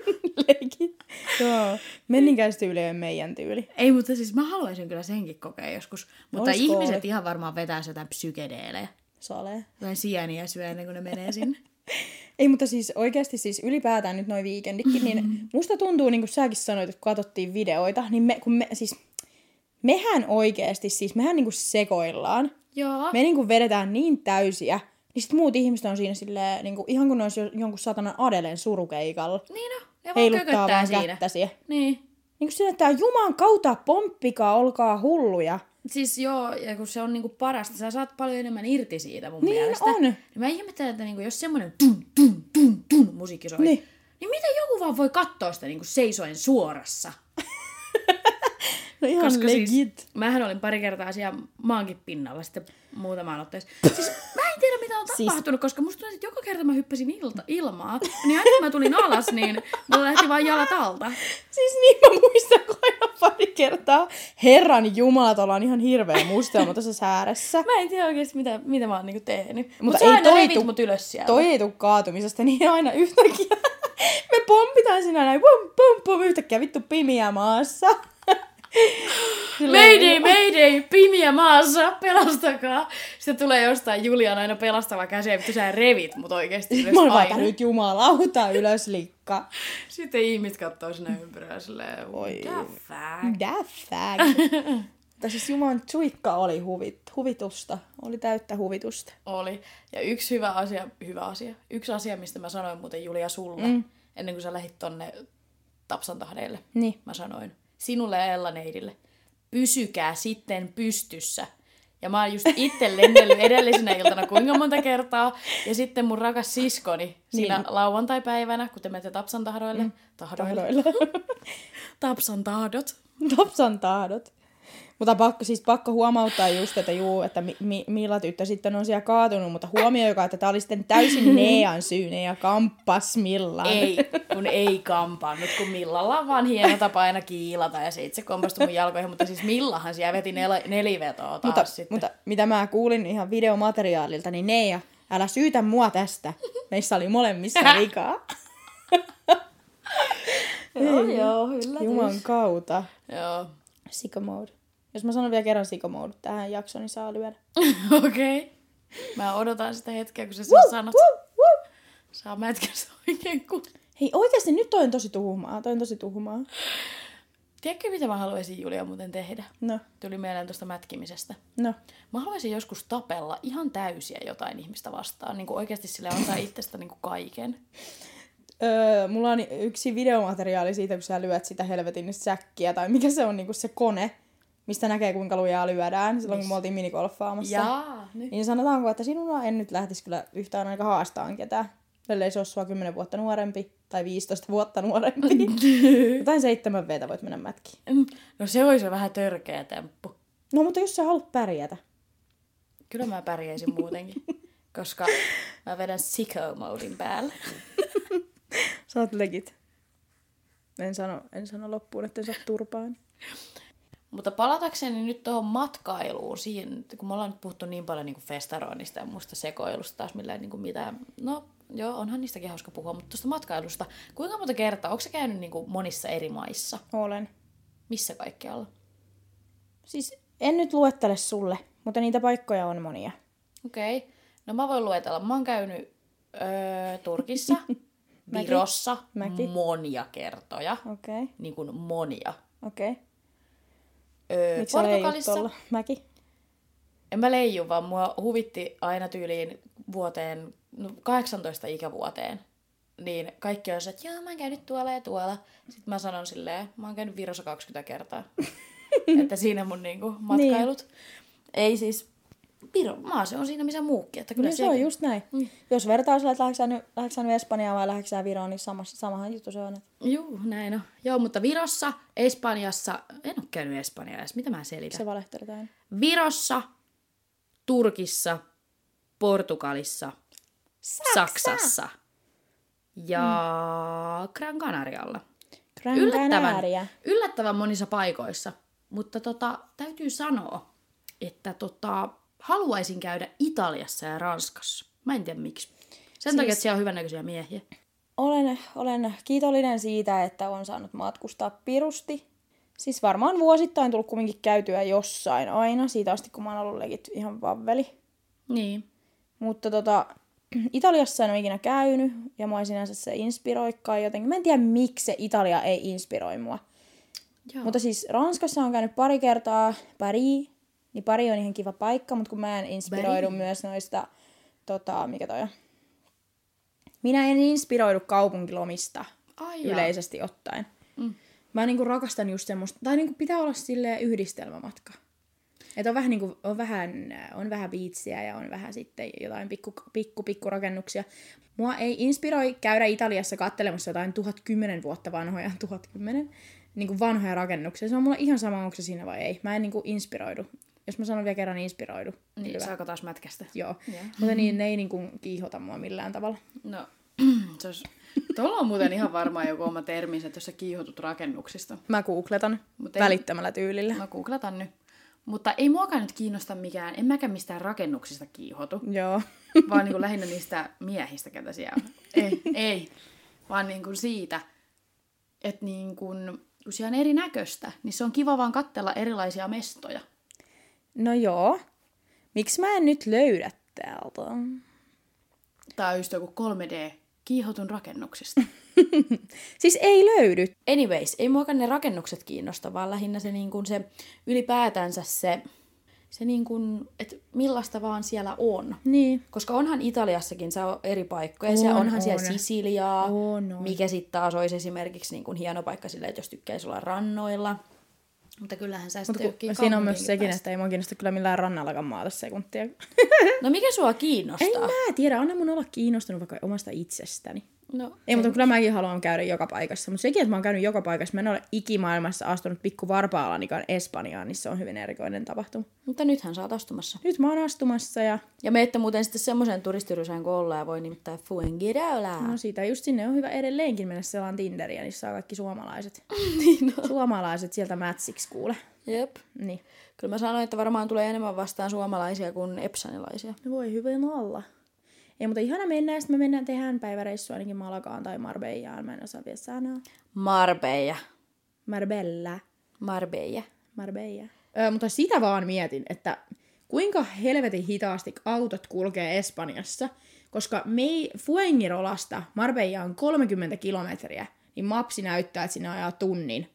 B: Leikit. Joo. Menninkäistyyli on meidän tyyli.
A: Ei, mutta siis mä haluaisin kyllä senkin kokea joskus. Mutta
B: Ois
A: ihmiset
B: kooli.
A: ihan varmaan vetää jotain psykedeelejä.
B: Salee.
A: Jotain sieniä syö ennen kuin ne menee sinne.
B: Ei, mutta siis oikeasti siis ylipäätään nyt noi viikenditkin, niin musta tuntuu, niin kuin säkin sanoit, että kun katsottiin videoita, niin me, kun me, siis, mehän oikeasti, siis mehän niin kuin sekoillaan.
A: Joo.
B: Me niin kuin vedetään niin täysiä, niin sit muut ihmiset on siinä silleen, niin kuin, ihan kun ne olisi jo- jonkun satanan Adelen surukeikalla.
A: Niin no, ja vaan
B: Heiluttaa
A: kököttää
B: vaan
A: siinä.
B: kättäsiä.
A: Niin.
B: Niin kuin sillä, että Jumalan kautta pomppikaa, olkaa hulluja.
A: Siis joo, ja kun se on niinku parasta, sä saat paljon enemmän irti siitä mun
B: Niin
A: mielestä.
B: on.
A: Niin mä ihmettelen, että niinku, jos semmoinen tun, tun, tun, tun musiikki soi,
B: Niin.
A: niin miten joku vaan voi katsoa sitä niinku seisoen suorassa?
B: No ihan
A: Koska
B: legit.
A: siis, mähän olin pari kertaa siellä maankin pinnalla sitten muutamaan otteeseen. Siis mä en tiedä mitä on
B: Siis-
A: tapahtunut, koska musta tuntuu, että joka kerta mä hyppäsin ilta, ilmaa. Niin aina kun mä tulin alas, niin mulla lähti vaan jalat alta.
B: Siis niin mä muistan, kun aina pari kertaa. Herran jumalat, ollaan ihan hirveä mustelma tuossa sääressä.
A: Mä en tiedä oikeesti mitä, mitä mä oon niinku tehnyt. Mutta
B: Mutta
A: Mut sä
B: ei
A: aina
B: toi
A: revit
B: tu-
A: mut ylös sieltä.
B: Toi ei tuu kaatumisesta, niin aina yhtäkkiä me pompitaan sinä näin, pum, pum, pum, yhtäkkiä vittu pimiä maassa.
A: Mayday, mayday, pimiä maassa, pelastakaa. Sitten tulee jostain Julian aina pelastava käsi ja vittu sä revit mut oikeesti ylös
B: Mä oon
A: aina.
B: vaikka nyt jumalauta ylös likka.
A: Sitten ihmiset kattoo sinne ympärillä silleen,
B: Oi.
A: what the fuck?
B: Da fag. Mutta siis Jumalan tsuikka oli huvit, huvitusta. Oli täyttä huvitusta.
A: Oli. Ja yksi hyvä asia, hyvä asia, yksi asia, mistä mä sanoin muuten Julia sulle, mm. ennen kuin sä lähit tonne Tapsantahdeille.
B: Niin.
A: Mä sanoin, sinulle ja Ella-neidille, pysykää sitten pystyssä. Ja mä oon just itse lennellyt edellisenä iltana kuinka monta kertaa. Ja sitten mun rakas siskoni siinä
B: Niin.
A: lauantai-päivänä, kun te menette Tapsantahdoille. Mm. Tahdoille.
B: Tahdoilla.
A: Tapsantahdot.
B: Topsan tahdot. Mutta pakko, siis pakko huomauttaa just, että juu, että mi, mi, Milla tyttö sitten on siellä kaatunut, mutta huomio joka, että tää oli sitten täysin Nean syyneen ja kamppas Millan.
A: Ei, kun ei kampannut, kun Millalla on vaan hieno tapa aina kiilata ja sit se kompastui mun jalkoihin, mutta siis Millahan siellä veti nel, nelivetoa taas
B: Mutta,
A: sitten.
B: mutta mitä mä kuulin ihan videomateriaalilta, niin Nea, älä syytä mua tästä. Meissä oli molemmissa vikaa.
A: Joo, joo, yllätys.
B: Juman kautta.
A: Joo,
B: Sicko mode. Jos mä sanon vielä kerran sicko mode tähän jaksoon, niin saa lyödä.
A: okei. Okay. Mä odotan sitä hetkeä, kun sä sen
B: Woo,
A: sanot.
B: woo, woo.
A: Saa mätkästä oikein kun...
B: Hei, oikeasti nyt toi on tosi tuhmaa. Toi on tosi tuhmaa.
A: Tiedätkö, mitä mä haluaisin Julia muuten tehdä?
B: No,
A: Tuli mieleen tuosta mätkimisestä.
B: no.
A: Mä haluaisin joskus tapella ihan täysiä jotain ihmistä vastaan. Niin kuin oikeasti sille antaa itsestä niin kuin kaiken.
B: Öö, mulla on yksi videomateriaali siitä, kun sä lyöt sitä helvetin säkkiä, tai mikä se on niinku se kone, mistä näkee kuinka lujaa lyödään, silloin kun me oltiin minigolfaamassa.
A: Jaa, nyt.
B: Niin sanotaanko, että sinulla en nyt lähtisi kyllä yhtään aika haastaan ketään. Ellei se ole sua kymmenen vuotta nuorempi, tai viisitoista vuotta nuorempi. Jotain seitsemän veetä voit mennä mätkiin.
A: No se olisi jo vähän törkeä temppu.
B: No mutta jos sä haluat pärjätä.
A: Kyllä mä pärjäisin muutenkin, koska mä vedän sicko-modin päälle.
B: Sä oot legit. En sano, en sano loppuun, että sä turpaan.
A: Mutta palatakseni nyt tuohon matkailuun, siihen, kun me ollaan nyt puhuttu niin paljon niin kuin festaroinnista ja muista sekoilusta taas millään niin kuin mitään. No joo, onhan niistäkin hauska puhua, mutta tuosta matkailusta, kuinka monta kertaa, onko sä käynyt niin kuin monissa eri maissa?
B: Olen.
A: Missä kaikkialla?
B: Siis en nyt luettele sulle, mutta niitä paikkoja on monia.
A: Okei. Okay. No mä voin luetella. Mä oon käynyt öö, Turkissa, Virossa
B: Mäkin.
A: monia kertoja.
B: Okei. Okay.
A: Niin kuin monia.
B: Okei. Okay.
A: Öö,
B: Miksi sä leijut
A: Portugalissa.
B: tuolla? Mäkin.
A: En mä leiju, vaan mua huvitti aina tyyliin vuoteen, no kahdeksantoista ikävuoteen. Niin kaikki on se, että joo, mä oon käynyt tuolla ja tuolla. Sitten mä sanon silleen, mä oon käynyt Virossa kaksikymmentä kertaa. Että siinä mun niinku matkailut. Niin. Ei siis, Viro, maa se on siinä missä muukin. Että kyllä
B: No, se
A: sekin.
B: on just näin. Mm. Jos vertaa sillä, että lähdekö sä nyt Espanjaan vai lähdekö sä Viroon, niin samassa, samahan juttu se on. Että...
A: Joo, näin on. Joo, mutta Virossa, Espanjassa, en ole käynyt Espanjaa edes, mitä mä selitän?
B: Se valehtelee aina.
A: Virossa, Turkissa, Portugalissa,
B: Saksa.
A: Saksassa ja mm. Gran Canarialla.
B: Gran
A: Yllättävän,
B: Canaria.
A: yllättävän monissa paikoissa, mutta tota, täytyy sanoa, että tota, haluaisin käydä Italiassa ja Ranskassa. Mä en tiedä miksi. Sen siis... takia, että siellä on hyvännäköisiä miehiä.
B: Olen, olen kiitollinen siitä, että olen saanut matkustaa pirusti. Siis varmaan vuosittain tullut kumminkin käytyä jossain aina, siitä asti kun mä oon ollut legit ihan vavveli.
A: Niin.
B: Mutta tota, Italiassa en ole ikinä käynyt, ja mua sinänsä se inspiroikaan jotenkin. Mä en tiedä, miksi se Italia ei inspiroi mua. Joo. Mutta siis Ranskassa on käynyt pari kertaa, Paris, niin Paris on ihan kiva paikka, mutta kun mä en inspiroidu Paris. Myös noista, tota, mikä toi on? Minä en inspiroidu kaupunkilomista Ai yleisesti jaa. Ottaen. Mm. Mä niinku rakastan just semmoista, tai niinku pitää olla silleen yhdistelmämatka. Että on vähän niinku, on vähän, on vähän biitsiä ja on vähän sitten jotain pikku, pikku, pikku rakennuksia. Mua ei inspiroi käydä Italiassa kattelemassa jotain tuhatkymmenen vuotta vanhoja, tuhatkymmenen, niinku vanhoja rakennuksia. Se on mulla ihan sama, onko se siinä vai ei. Mä en niinku inspiroidu. Jos mä sanon vielä kerran inspiroidu.
A: Niin,
B: hyvä.
A: saako taas mätkästä?
B: Joo. Yeah. Mutta niin, ne ei niinku kiihota mua millään tavalla.
A: No, se olisi... Tuolla on muuten ihan varmaan joku oma terminsä, että jos sä kiihotut rakennuksista.
B: Mä googletan
A: Mut ei,
B: välittömällä tyylillä.
A: Mä googletan nyt. Mutta ei muakaan nyt kiinnosta mikään, en mäkään mistään rakennuksista kiihotu.
B: Joo.
A: Vaan niin kuin lähinnä niistä miehistä, ketä siellä on. Ei, ei. Vaan niin kuin siitä, että niin kuin, kun siellä on erinäköistä, niin se on kiva vaan katsella erilaisia mestoja.
B: No joo. Miksi mä en nyt löydä täältä?
A: Tää on just joku kolme D kiihotun rakennuksista.
B: Siis ei löydy.
A: Anyways, ei muakaan ne rakennukset kiinnosta, vaan lähinnä se, niin kuin se ylipäätänsä se, se niin kuin, että millaista vaan siellä on.
B: Niin.
A: Koska onhan Italiassakin se on eri paikkoja. On, siellä onhan on. Siellä Sisiliaa, on, on. mikä sitten taas olisi esimerkiksi niin kuin hieno paikka sille, että jos tykkäisi olla rannoilla. Mutta kyllähän sä sitten
B: kun, siinä on myös sekin, päästä. Että ei mua kiinnosta kyllä millään rannallakaan maata sekuntia.
A: No mikä sua kiinnostaa?
B: En mä tiedä, anna mun olla kiinnostunut vaikka omasta itsestäni.
A: No,
B: ei, mutta kyllä mäkin haluan käydä joka paikassa. Mutta sekin, että mä oon käynyt joka paikassa, mä en ole ikimaailmassa astunut pikku varpaalanikaan Espanjaan, niin se on hyvin erikoinen tapahtuma.
A: Mutta nythän sä oot astumassa.
B: Nyt mä oon astumassa ja...
A: Ja menette muuten sitten semmoisen turistirysään kuin ollaan ja voi nimittää Fuengirola.
B: No siitä just sinne on hyvä edelleenkin mennä selaan Tinderiä, niin saa kaikki suomalaiset.
A: Niin no.
B: Suomalaiset sieltä mätsiksi kuule.
A: Jep.
B: Niin.
A: Kyllä mä sanoin, että varmaan tulee enemmän vastaan suomalaisia kuin epsanilaisia.
B: No voi hyvin olla. Ei, mutta ihana mennään, sitten me mennään tehdään päiväreissua ainakin Malagaan tai Marbellaan. Mä en osaa vielä sanoa.
A: Marbella.
B: Marbella.
A: Marbella.
B: Marbella. Öö, mutta sitä vaan mietin, että kuinka helvetin hitaasti autot kulkee Espanjassa, koska mei Fuengirolasta Marbella on kolmekymmentä kilometriä, niin mapsi näyttää, että sinä ajaa tunnin.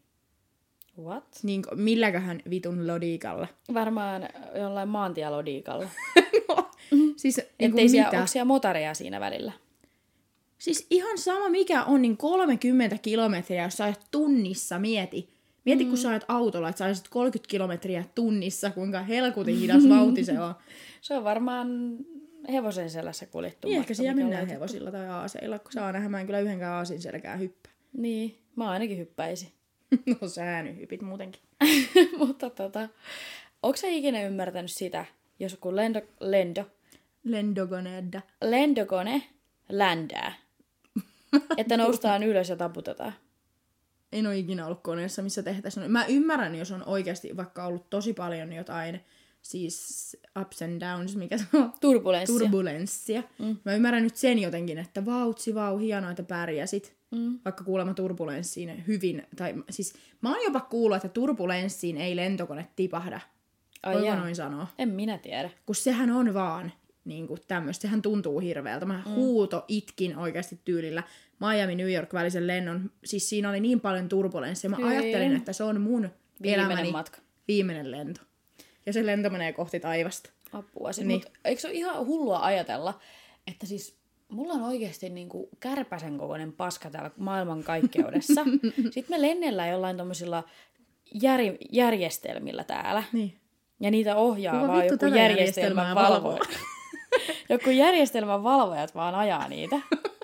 A: What?
B: Niin milläköhän vitun lodiikalla?
A: Varmaan jollain maantielodiikalla.
B: No, siis
A: niin ettei siellä, onko siellä motareja siinä välillä?
B: Siis ihan sama mikä on, niin kolmekymmentä kilometriä, jos sä ajat tunnissa, mieti. Mieti, mm. kun sä ajat autolla, että sä ajat kolmekymmentä kilometriä tunnissa, kuinka helkutin hidas vauhti se on.
A: Se on varmaan hevosen selässä kuljettu.
B: Niin, ehkä siellä mennään laitettu. Hevosilla tai aaseilla, kun saa nähdä, mä en kyllä yhdenkään aasin selkään hyppää.
A: Niin, mä ainakin hyppäisin.
B: No sä nyt hypit muutenkin.
A: Mutta tota, onko sä ikinä ymmärtänyt sitä, jos kun lendo, lendo,
B: lendokoneda,
A: lendokone ländää, että noustaan ylös ja taputetaan?
B: en ole ikinä ollut koneessa, missä tehtäisiin. Mä ymmärrän, jos on oikeasti vaikka ollut tosi paljon jotain, siis ups and downs, mikä se on?
A: Turbulenssia.
B: Turbulenssia. Mm. Mä ymmärrän nyt sen jotenkin, että vautsi vau, hienoa, että pärjäsit. Mm. Vaikka kuulemma turbulenssiin hyvin, tai siis mä oon jopa kuullut, että turbulenssiin ei lentokone tipahda.
A: Ai
B: Voiko
A: jaa.
B: noin sanoa?
A: En minä tiedä.
B: Kun sehän on vaan niin kuin tämmöistä, sehän tuntuu hirveältä. Mä mm. huuto itkin oikeasti tyylillä Miami-New York välisen lennon. Siis siinä oli niin paljon turbulenssia. Mä
A: Hyi.
B: ajattelin, että se on mun
A: Viimeinen
B: elämäni
A: matka.
B: viimeinen lento. Ja se lento menee kohti taivasta.
A: Apua. Siis,
B: Niin.
A: Mut eikö se ole ihan hullua ajatella, että siis mulla on oikeasti niinku kärpäsen kokoinen paska täällä maailman kaikkeudessa. Sitten me lennellään jollain tommosilla jär, järjestelmillä täällä.
B: Niin.
A: Ja niitä ohjaa
B: Kuka
A: vaan
B: vittu
A: joku
B: tätä
A: järjestelmän
B: järjestelmää
A: valvoja. Joku järjestelmän valvojat vaan ajaa niitä.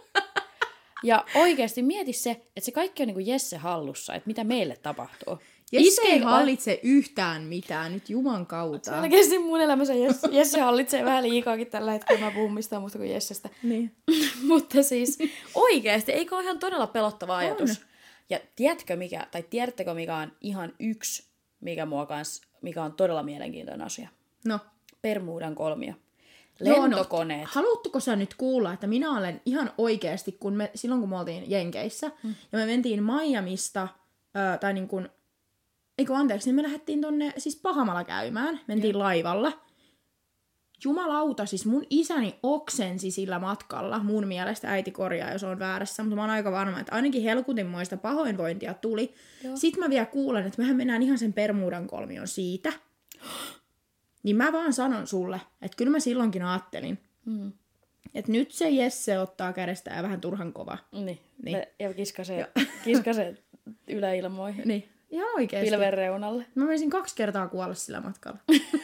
A: Ja oikeasti mieti se, että se kaikki on niinku Jesse hallussa, että mitä meille tapahtuu.
B: Jesse ei
A: Iskeekö-
B: hallitse yhtään mitään, nyt Juman kautta.
A: Selkeästi mun elämässä Jesse, Jesse hallitsee vähän liikaakin tällä hetkellä, mä puhun mistään muusta kuin Jessestä.
B: Niin.
A: Mutta siis oikeasti, eikö ole ihan todella pelottava ajatus?
B: On.
A: Ja tiedätkö mikä, tai tiedättekö mikä on ihan yksi, mikä, mua kans, mikä on todella mielenkiintoinen asia?
B: No.
A: Bermudan kolmio.
B: Joo,
A: Lentokoneet.
B: No, haluatko sä nyt kuulla, että minä olen ihan oikeasti, kun me, silloin kun me oltiin Jenkeissä, mm. ja me mentiin Miamista, ö, tai niin kuin, eikö anteeksi, niin me lähdettiin tonne siis Pahamalla käymään, mentiin Joo. laivalla. Jumalauta, siis mun isäni oksensi sillä matkalla, mun mielestä äiti korjaa, jos on väärässä, mutta mä oon aika varma, että ainakin helkutinmoista pahoinvointia tuli. Joo. Sitten mä vielä kuulen, että mehän mennään ihan sen Bermudan kolmion siitä. Niin mä vaan sanon sulle, että kyllä mä silloinkin ajattelin, mm. että nyt se Jesse ottaa kädestä ja vähän turhan kova.
A: Niin,
B: niin.
A: ja kiskasee, kiskasee yläilmoihin.
B: Niin, ihan oikeesti.
A: Pilven reunalle.
B: Mä menisin kaksi kertaa kuolla sillä matkalla.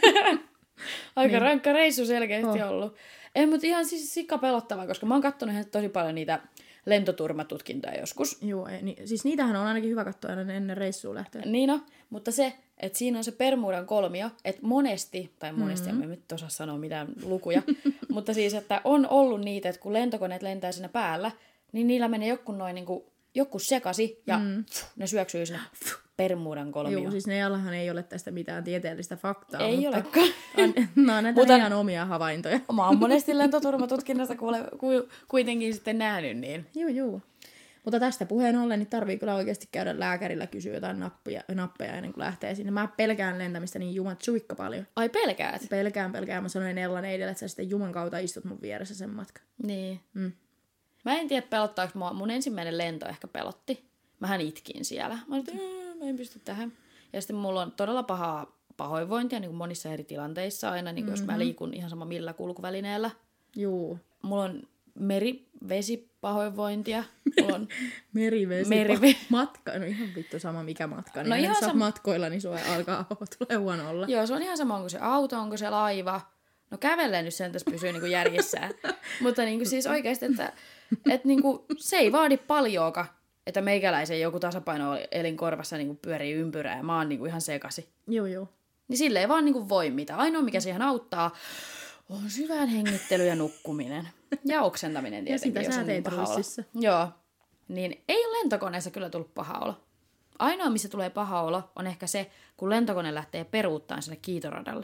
A: Aika
B: niin.
A: rankka reissu selkeästi
B: oh.
A: ollut. Ei, mutta ihan siis sikka pelottavaa, koska mä oon kattonut ihan tosi paljon niitä lentoturmatutkintoja joskus.
B: Joo, ei, niin, siis niitähän on ainakin hyvä katsoa aina ennen reissuun lähteä.
A: Niin on, mutta se, että siinä on se Bermudan kolmio, että monesti, tai monesti mm-hmm. en nyt osaa sanoa mitään lukuja, mutta siis, että on ollut niitä, että kun lentokoneet lentää siinä päällä, niin niillä menee joku noin niin kuin, joku sekasi ja mm. pff, ne syöksyy sinne Bermudan kolmioon.
B: Joo, siis ne allahan ei ole tästä mitään tieteellistä faktaa.
A: Ei
B: mutta
A: olekaan.
B: Nämä on näitä
A: Mutta
B: ihan omia havaintoja.
A: Mä oon monesti lentoturmatutkinnasta kuule, ku, kuitenkin sitten nähnyt, niin...
B: Joo, joo. Mutta tästä puheen ollen, niin tarvii kyllä oikeasti käydä lääkärillä kysyä jotain nappia, nappeja ennen kuin lähtee sinne. Mä pelkään lentämistä niin jumat suikka paljon.
A: Ai pelkäät?
B: Pelkään, pelkään. Mä sanoin Ellan eidelle, että sä sitten juman kautta istut mun vieressä sen matkan.
A: Niin.
B: Mm.
A: Mä en tiedä pelottaako mua. Mun ensimmäinen lento ehkä pelotti. Mähän itkin siellä. Mä olin, että mä en pysty tähän. Ja sitten mulla on todella pahaa pahoinvointia niin kuin monissa eri tilanteissa aina, niin kuin mm-hmm. jos mä liikun ihan sama millä kulkuvälineellä.
B: Juu.
A: Mulla on meri-vesi-pahoinvointia. Mulla on
B: Merivesi.
A: Merive-
B: matka. No ihan vittu sama mikä matka. Niin
A: No ihan
B: sam-
A: sama.
B: matkoilla, niin sua alkaa tulee huono olla.
A: Joo, se on ihan sama, onko se auto, onko se laiva. No kävelee nyt sen tässä pysyy niin kuin järjissään. Mutta niin kuin siis oikeasti, että, että niin kuin, se ei vaadi paljoakaan, että meikäläisen joku tasapaino elin korvassa niin kuin pyörii ympyrää ja mä oon niin kuin ihan sekasi.
B: Joo, joo.
A: Niin sille ei vaan niin kuin voi mitään. Ainoa, mikä siihen auttaa, on syvään hengittely ja nukkuminen. Ja oksentaminen tietenkin,
B: ja sitä
A: jos
B: sä
A: on
B: teet
A: niin paha
B: russissa.
A: olo. Joo. Niin ei ole lentokoneessa kyllä tullut paha olo. Ainoa, missä tulee paha olo, on ehkä se, kun lentokone lähtee peruuttaan sinne kiitoradalle.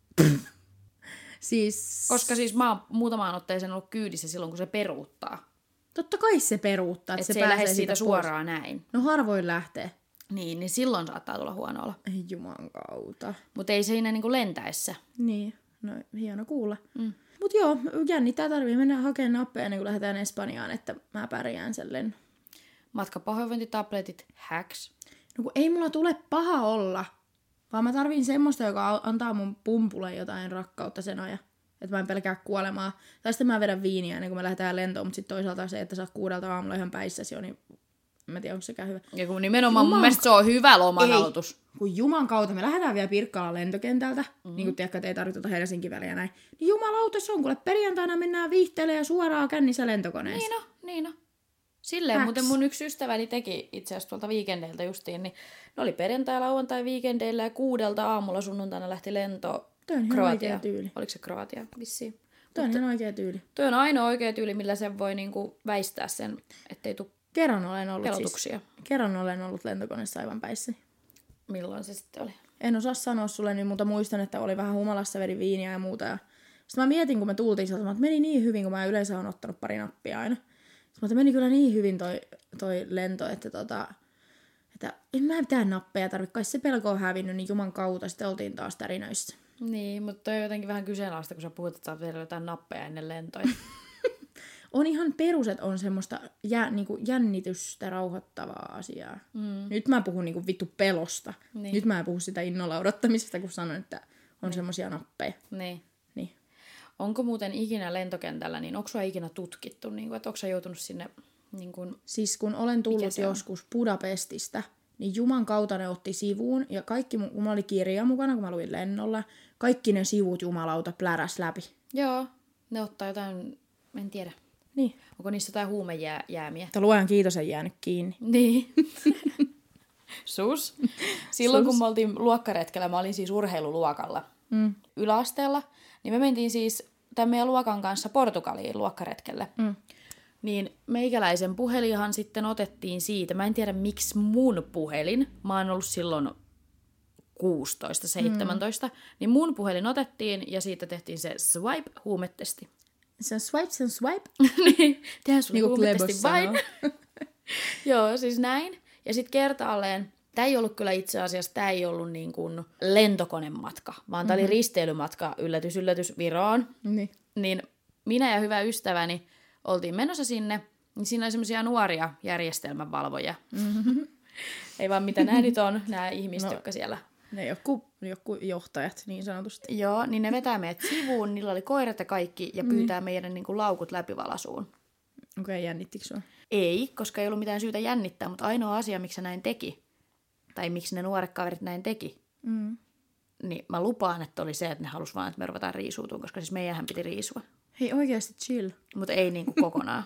B: Siis...
A: Koska siis mä oon muutamaan otteeseen ollut kyydissä silloin, kun se peruuttaa.
B: Totta kai se peruuttaa, että
A: Et
B: se,
A: se ei
B: pääsee
A: lähde siitä
B: pois.
A: suoraan näin.
B: No harvoin lähtee.
A: Niin, niin silloin saattaa tulla huono olo.
B: Ei juman kautta.
A: Mutta ei siinä niinku lentäessä.
B: Niin, no hieno kuulla.
A: Mm.
B: Mut joo, jännittää tarvii mennä hakemaan nappeja ennen kuin lähdetään Espanjaan, että mä pärjään sen lennon.
A: Matkapahoinvointitabletit, hacks.
B: No kun ei mulla tule paha olla, vaan mä tarviin semmoista, joka antaa mun pumpulle jotain rakkautta sen ajan. Että mä en pelkää kuolemaa. Tai sitten mä vedän viiniä ennen kuin me lähdetään lentoon, mutta sitten toisaalta se, että sä oot kuudelta aamulla ihan päissäsi jo, niin en mä tiedä, onko sekään hyvä.
A: Ja kun nimenomaan
B: Juman...
A: mun mielestä se on hyvä lomanautus.
B: Ei, kun juman kautta me lähdetään vielä Pirkkalan lentokentältä, mm-hmm. niin kuin tiedätkö, että ei tarvitse tuota Helsinki-väliä näin. Niin jumalauta, se on kuule perjantaina mennään viihteelle ja suoraan kännissä lentokoneessa.
A: Niin no, niin no. Silleen
B: Häks.
A: muuten mun yksi ystäväni teki itse asiassa tuolta viikendeiltä justiin, niin ne oli perjantai, lauantai, viikendeillä ja kuudelta aamulla sunnuntaina lähti lento
B: Toi on ihan
A: Kroatia.
B: oikea tyyli.
A: Oliko se Kroatia? Vissiin.
B: Toi on ihan oikea tyyli.
A: Toi on ainoa oikea tyyli, millä sen voi niinku väistää sen, ettei tule
B: Kerran olen ollut
A: Pelotuksia.
B: siis, kerran olen ollut lentokoneessa aivan päissäni.
A: Milloin se sitten oli?
B: En osaa sanoa sulle nyt, mutta muistan, että oli vähän humalassa, vedin viiniä ja muuta. Ja sitten mä mietin, kun me tultiin sieltä, että meni niin hyvin, kun mä yleensä olen ottanut pari nappia aina. Sitten mä meni kyllä niin hyvin toi, toi lento, että, tota, että en mä mitään nappeja tarvitse. Kai se pelko on hävinnyt, niin juman kautta sitten oltiin taas tärinöissä.
A: Niin, mutta toi on jotenkin vähän kyseenalaista, kun sä puhut, että sä oot vielä jotain nappeja ennen lentoja.
B: On ihan perus, että on semmoista jä, niinku jännitystä rauhoittavaa asiaa. Mm. Nyt mä puhun niinku vittu pelosta. Niin. Nyt mä en puhu sitä innolla odottamisesta, kun sanon, että on niin. semmoisia nappeja.
A: Niin.
B: Niin.
A: Onko muuten ikinä lentokentällä, niin onko sua ikinä tutkittu? Niin kuin, että onko sä joutunut sinne... Niin kuin...
B: Siis kun olen tullut joskus Budapestista, niin Juman kautta ne otti sivuun. Ja kaikki, kun mulla oli kirja mukana, kun mä luin lennolla, kaikki ne sivut jumalauta pläräs läpi.
A: Joo, ne ottaa jotain, en tiedä.
B: Niin.
A: Onko niissä jotain huumejäämiä?
B: Että luojan kiitos ei jäänyt kiinni.
A: Niin. Sus. Silloin
B: Sus.
A: kun me oltiin luokkaretkellä, mä olin siis urheiluluokalla
B: Mm.
A: yläasteella, niin me mentiin siis tämän meidän luokan kanssa Portugaliin luokkaretkelle.
B: Mm.
A: Niin meikäläisen puhelinhan sitten otettiin siitä. Mä en tiedä miksi mun puhelin, mä oon ollut silloin kuusitoista seitsemäntoista, mm. niin mun puhelin otettiin ja siitä tehtiin se swipe-huumetesti.
B: Se on swipe, se on swipe.
A: Niin, tehdään sulle
B: Niin kuin
A: huumetesti vain. Joo, siis näin. Ja sitten kertaalleen, tämä ei ollut kyllä itse asiassa, tämä ei ollut niin kuin lentokonematka, vaan tämä mm-hmm. oli risteilymatka, yllätys, yllätys, Viroon.
B: Niin.
A: Niin minä ja hyvä ystäväni oltiin menossa sinne, niin siinä oli semmoisia nuoria järjestelmänvalvoja. Mm-hmm. Ei vaan mitä nämä nyt on, nämä ihmiset, no, jotka siellä...
B: Ne joku, joku johtajat niin sanotusti.
A: Joo, niin ne vetää meidät sivuun, niillä oli koirat ja kaikki, ja pyytää mm. meidän niin kuin, laukut läpivalasuun.
B: Okei, okay, jännittikö sua?
A: Ei, koska ei ollut mitään syytä jännittää, mutta ainoa asia, miksi se näin teki, tai miksi ne nuoret kaverit näin teki,
B: mm.
A: niin mä lupaan, että oli se, että ne halusi vaan, että me ruvetaan riisuutumaan, koska siis meidänhän piti riisua.
B: Hei, oikeasti chill.
A: Mutta ei niinku kokonaan.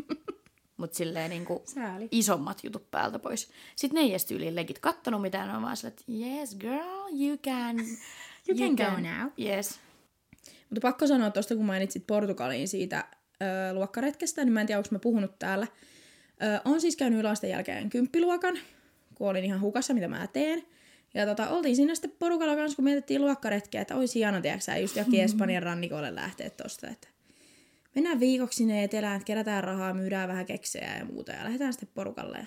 A: Mutta silleen niinku isommat jutut päältä pois. Sitten ne ei edes tyyliin legit kattonut mitään, ne on vaan silleen, että yes girl, you can...
B: You, you can, can go now.
A: Yes.
B: Mutta pakko sanoa tuosta, kun mainitsit Portugaliin siitä ö, luokkaretkestä, niin mä en tiedä, onko mä puhunut täällä. Ö, on siis käynyt yläasteen jälkeen kymppiluokan, kun olin ihan hukassa, mitä mä teen. Ja tota, oltiin siinä sitten porukalla kanssa, kun mietittiin luokkaretkeä, että olisi hieno, tiedätkö just jokin Espanjan rannikolle lähteä tosta, että mennään viikoksi sinne etelään, että kerätään rahaa, myydään vähän keksejä ja muuta ja lähdetään sitten porukalle.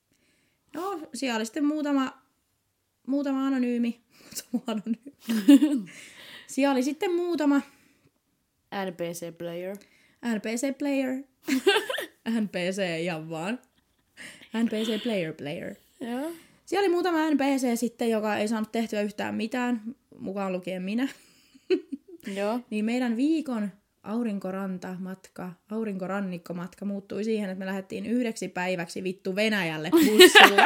B: No, siellä oli sitten muutama, muutama anonyymi. Muutama anonyymi. Siellä oli sitten muutama
A: N P C-player.
B: N P C-player. N P C ihan vaan. N P C-player player.
A: Joo.
B: Siellä oli muutama N P C sitten, joka ei saanut tehtyä yhtään mitään, mukaan lukien minä.
A: Joo.
B: Niin meidän viikon aurinkorantamatka, aurinkorannikkomatka muuttui siihen, että me lähdettiin yhdeksi päiväksi vittu Venäjälle bussilla.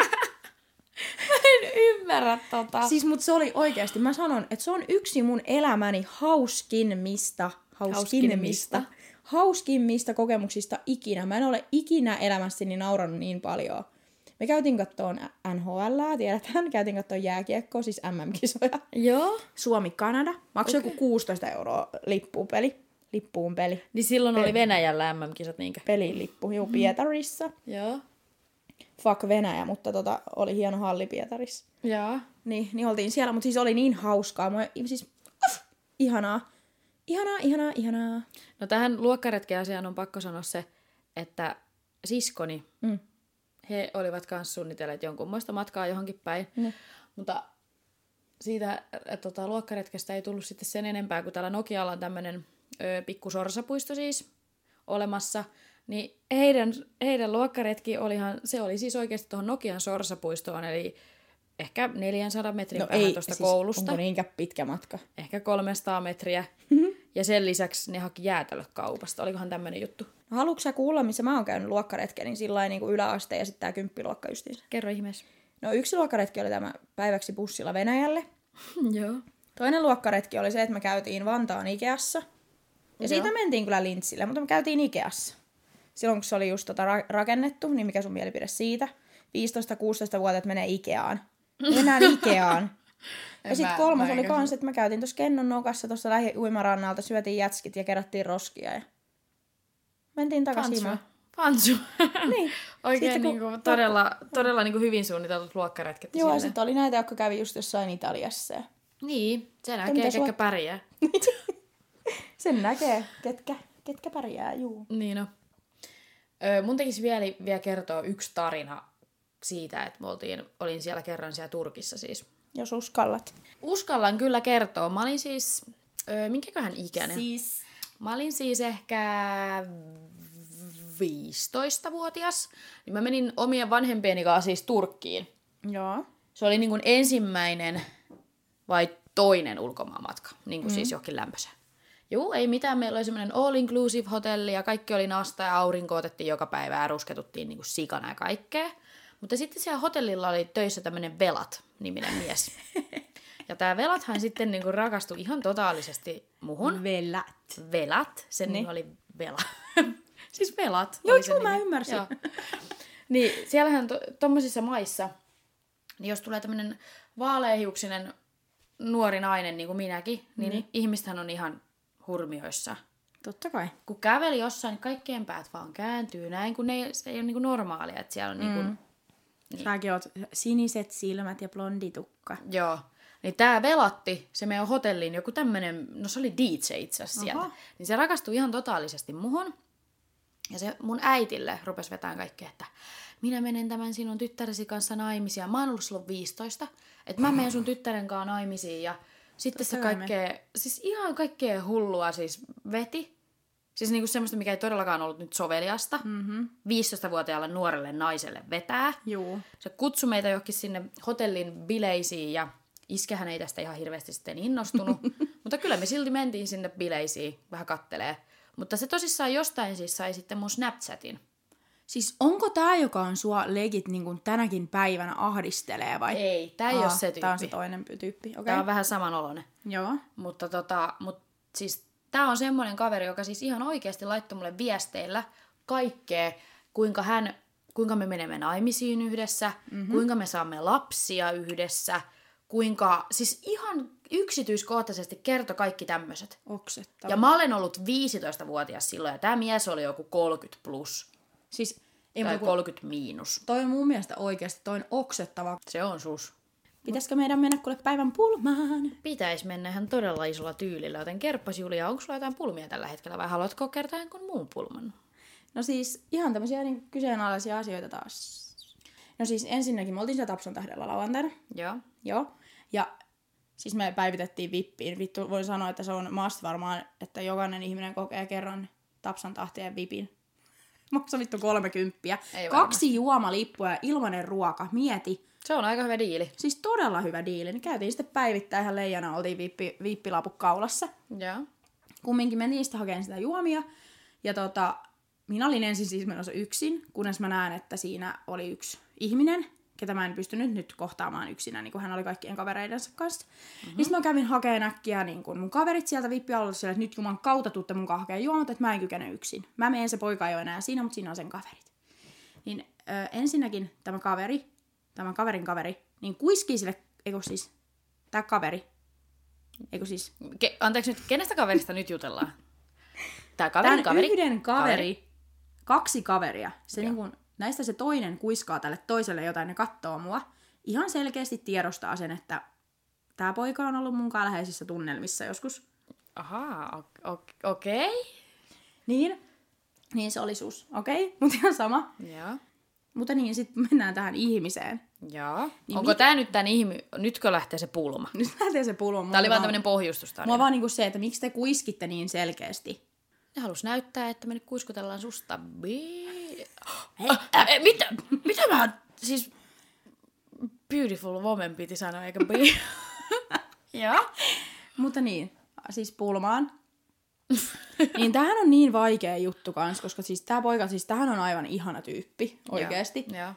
A: Mä en ymmärrä tota.
B: Siis mut se oli oikeasti, mä sanon, että se on yksi mun elämäni hauskimmista, hauskimmista, hauskimmista kokemuksista ikinä. Mä en ole ikinä elämässäni naurannut niin paljon. Me käytiin kattoon N H L, tiedetään, käytiin kattoon jääkiekkoa, siis M M-kisoja.
A: Joo.
B: Suomi-Kanada, maksoi okay. joku kuusitoista euroa lippuun peli. Lippuun peli.
A: Niin silloin
B: peli.
A: Oli Venäjällä M M-kisat niinkö?
B: Pelilippu, juu, Pietarissa.
A: Joo.
B: Fuck Venäjä, mutta tota, oli hieno halli Pietarissa.
A: Joo.
B: Niin, niin oltiin siellä, mutta siis oli niin hauskaa. Mua, siis, uff, ihanaa. Ihanaa, ihanaa, ihanaa.
A: No tähän luokkaretken asiaan on pakko sanoa se, että siskoni, mm. he olivat kanssa suunnitelleet jonkunmoista matkaa johonkin päin. Mm. Mutta siitä tota, luokkaretkestä ei tullut sitten sen enempää, kun täällä Nokialla on tämmöinen ö, pikku sorsapuisto siis olemassa. Niin heidän, heidän luokkaretki olihan, se oli siis oikeasti tuohon Nokian sorsapuistoon, eli ehkä neljänsadan metrin
B: no
A: päähän tuosta
B: siis
A: koulusta.
B: Onko niinkä pitkä matka?
A: Ehkä kolmesataa metriä. Mm-hmm. Ja sen lisäksi ne haki jäätelöt kaupasta. Olikohan tämmöinen juttu?
B: No, haluatko sä kuulla, missä mä oon käynyt luokkaretken, niin sillä niin kuin yläaste ja sitten tää kymppiluokka justiinsa?
A: Kerro ihmeessä.
B: No yksi luokkaretki oli tämä päiväksi bussilla Venäjälle.
A: Joo.
B: Toinen luokkaretki oli se, että me käytiin Vantaan Ikeassa. Ja Joo. siitä mentiin kyllä Lintsille, mutta me käytiin Ikeassa. Silloin kun se oli just tota ra- rakennettu, niin mikä sun mielipide siitä? viisitoista kuusitoista-vuotiaat menee Ikeaan. Mennään Ikeaan. Ja sitten kolmas mä oli kans, että me käytiin tuossa Kennon nokassa tuossa lähi-uimarannalta, syötiin jätskit ja kerättiin roskia. Ja mentiin takaisin himaan.
A: Pantsu.
B: Niin.
A: Oikein
B: Sitten kun-
A: niinku, todella, todella niinku hyvin suunnitellut luokkaretket.
B: Joo, ja
A: silleen.
B: sitten oli näitä, jotka kävi just jossain Italiassa. Ja
A: Niin, se näkee,
B: mitä
A: ketkä
B: sulla-
A: pärjää.
B: sen näkee, ketkä, ketkä pärjää, juu.
A: Niin no. Öö, mun tekisi vielä, vielä kertoa yksi tarina siitä, että me oltiin, olin siellä kerran siellä Turkissa siis.
B: Jos uskallat.
A: Uskallan kyllä kertoa. Mä olin siis, öö, minkäköhän ikäinen?
B: Siis...
A: Mä olin siis ehkä viisitoistavuotias. Niin mä menin omien vanhempieni kanssa siis Turkkiin.
B: Joo.
A: Se oli niin kuin ensimmäinen vai toinen ulkomaanmatka, niin kuin mm. siis johonkin lämpöiseen. Juu, ei mitään. Meillä oli semmoinen all-inclusive hotelli ja kaikki oli nasta ja aurinko otettiin joka päivä ja rusketuttiin niin kuin sikana ja kaikkea. Mutta sitten siellä hotellilla oli töissä tämmöinen Velat-niminen mies. Ja tää Velathan sitten niin kuin rakastui ihan totaalisesti muhun.
B: Velat.
A: Velat, sen
B: Niin.
A: nimi oli Vela. Siis Velat.
B: Joo,
A: oli sen
B: joo, mä
A: nimi.
B: ymmärsin.
A: Joo. Niin, siellähän to, tommosissa maissa, niin jos tulee tämmönen vaaleahiuksinen nuori nainen, niin kuin minäkin, niin, niin. ihmistähän on ihan hurmioissa.
B: Totta kai.
A: Kun käveli jossain, niin kaikkien päät vaan kääntyy näin, kun ne, se ei ole niin kuin normaalia, että siellä on mm. niin kuin,
B: Niin. Säkin oot siniset silmät ja blonditukka.
A: joo. Niin tää Velatti, se meidän hotellin joku tämmönen, no se oli D J itse asiassa sieltä. Niin se rakastui ihan totaalisesti muhun. Ja se mun äitille rupesi vetämään kaikkea, että minä menen tämän sinun tyttäresi kanssa naimisiin. Mä oon ollut silloin viisitoista. Että mä menen sun tyttären kanssa naimisiin. Ja sitten
B: Totta
A: se
B: kai
A: kaikkea, siis ihan kaikkea hullua siis veti. Siis niinku semmoista, mikä ei todellakaan ollut nyt soveliasta.
B: Mm-hmm.
A: viisitoistavuotiaalle nuorelle naiselle vetää.
B: Juu.
A: Se kutsui meitä johonkin sinne hotellin bileisiin ja iskehän ei tästä ihan hirveästi sitten innostunut. Mutta kyllä me silti mentiin sinne bileisiin vähän kattelee. Mutta se tosissaan jostain siis sai sitten mun Snapchatin.
B: Siis onko tää, joka on sua legit niin kuin tänäkin päivänä ahdistelee vai?
A: Ei, tää ei
B: Aa,
A: ole se tyyppi.
B: Tää on se toinen tyyppi, okei. Okay.
A: Tää on vähän samanoloinen.
B: Joo.
A: Mutta tota, mut siis tää on semmoinen kaveri, joka siis ihan oikeasti laittoi mulle viesteillä kaikkea, kuinka hän, kuinka me menemme naimisiin yhdessä, mm-hmm. kuinka me saamme lapsia yhdessä, kuinka, siis ihan yksityiskohtaisesti kertoi kaikki tämmöiset.
B: Oksettava.
A: Ja mä olen ollut viisitoistavuotias silloin, ja tämä mies oli joku kolmekymmentä plus,
B: Siis ei
A: tai
B: muuta kuin,
A: kolmekymmentä miinus.
B: toi on mun mielestä oikeasti, toi on oksettava.
A: Se on sus.
B: Pitäisikö meidän mennä kuule päivän pulmaan?
A: Pitäisi mennä ihan todella isolla tyylillä, joten kerppas Julia, onko sulla jotain pulmia tällä hetkellä, vai haluatko kertoa jonkun muun pulman?
B: No siis ihan tämmöisiä niin kyseenalaisia asioita taas. No siis ensinnäkin me oltiin siellä Tapson tähdellä lauantaina.
A: Joo.
B: Joo. Ja siis me päivitettiin vippiin. Vittu voin sanoa, että se on must varmaan, että jokainen ihminen kokee kerran Tapsan tahtien vipin. Maksa vittu kolmekymppiä.
A: Ei
B: Kaksi juomalippua ja ilmanen ruoka. Mieti.
A: Se on aika hyvä diili.
B: Siis todella hyvä diili. Niin käytiin sitten päivittäin ihan leijana, oltiin vippi, vippilaput kaulassa.
A: Joo.
B: Kumminkin menin sitten hakemaan sitä juomia. Ja tota, minä olin ensin siis menossa yksin, kunnes mä näen, että siinä oli yksi ihminen, ketä mä en pystynyt nyt kohtaamaan yksinä, niin kuin hän oli kaikkien kavereidensa kanssa. Mm-hmm. Niin mä kävin hakemaan äkkiä niin kun mun kaverit sieltä vippialueelta siellä, että nyt juman kautta tuutte mun kahkea juomat, että mä en kykene yksin. Mä menen, se poika ei ole enää siinä, mutta siinä on sen kaverit. Niin ö, ensinnäkin tämä kaveri, tämän kaverin kaveri, niin kuiskii sille, eikö siis, tää kaveri, eikö siis...
A: Ke- anteeksi nyt, kenestä kaverista nyt jutellaan? Tää kaverin
B: Tämän
A: kaveri.
B: yhden kaveri,
A: kaveri.
B: kaksi kaveria, se niin kun, näistä se toinen kuiskaa tälle toiselle jotain, ne kattoo mua. Ihan selkeästi tiedostaa sen, että tämä poika on ollut munkaan läheisissä tunnelmissa joskus.
A: Ahaa, okei. Okay.
B: Niin, niin se oli sus, okei, okay, mutta ihan sama.
A: Joo.
B: Mutta niin, sitten mennään tähän ihmiseen.
A: Joo.
B: Niin
A: Onko
B: mit-
A: tää nyt tän ihmi... Nytkö lähtee se pulma?
B: Nyt lähtee se pulma.
A: Tää oli vaan tämmönen pohjustustarina.
B: Mua vaan niinku se, että miksi te kuiskitte niin selkeästi.
A: Ne halus näyttää, että me nyt kuiskutellaan susta. Bi- ah, äh, mitä? Mitä mä... Siis... Beautiful woman piti sanoa, eikä bi... Joo.
B: Mutta niin, siis pulmaan. Niin tämähän on niin vaikea juttu kans, koska siis tää poika, siis tämähän on aivan ihana tyyppi, oikeesti.
A: Joo.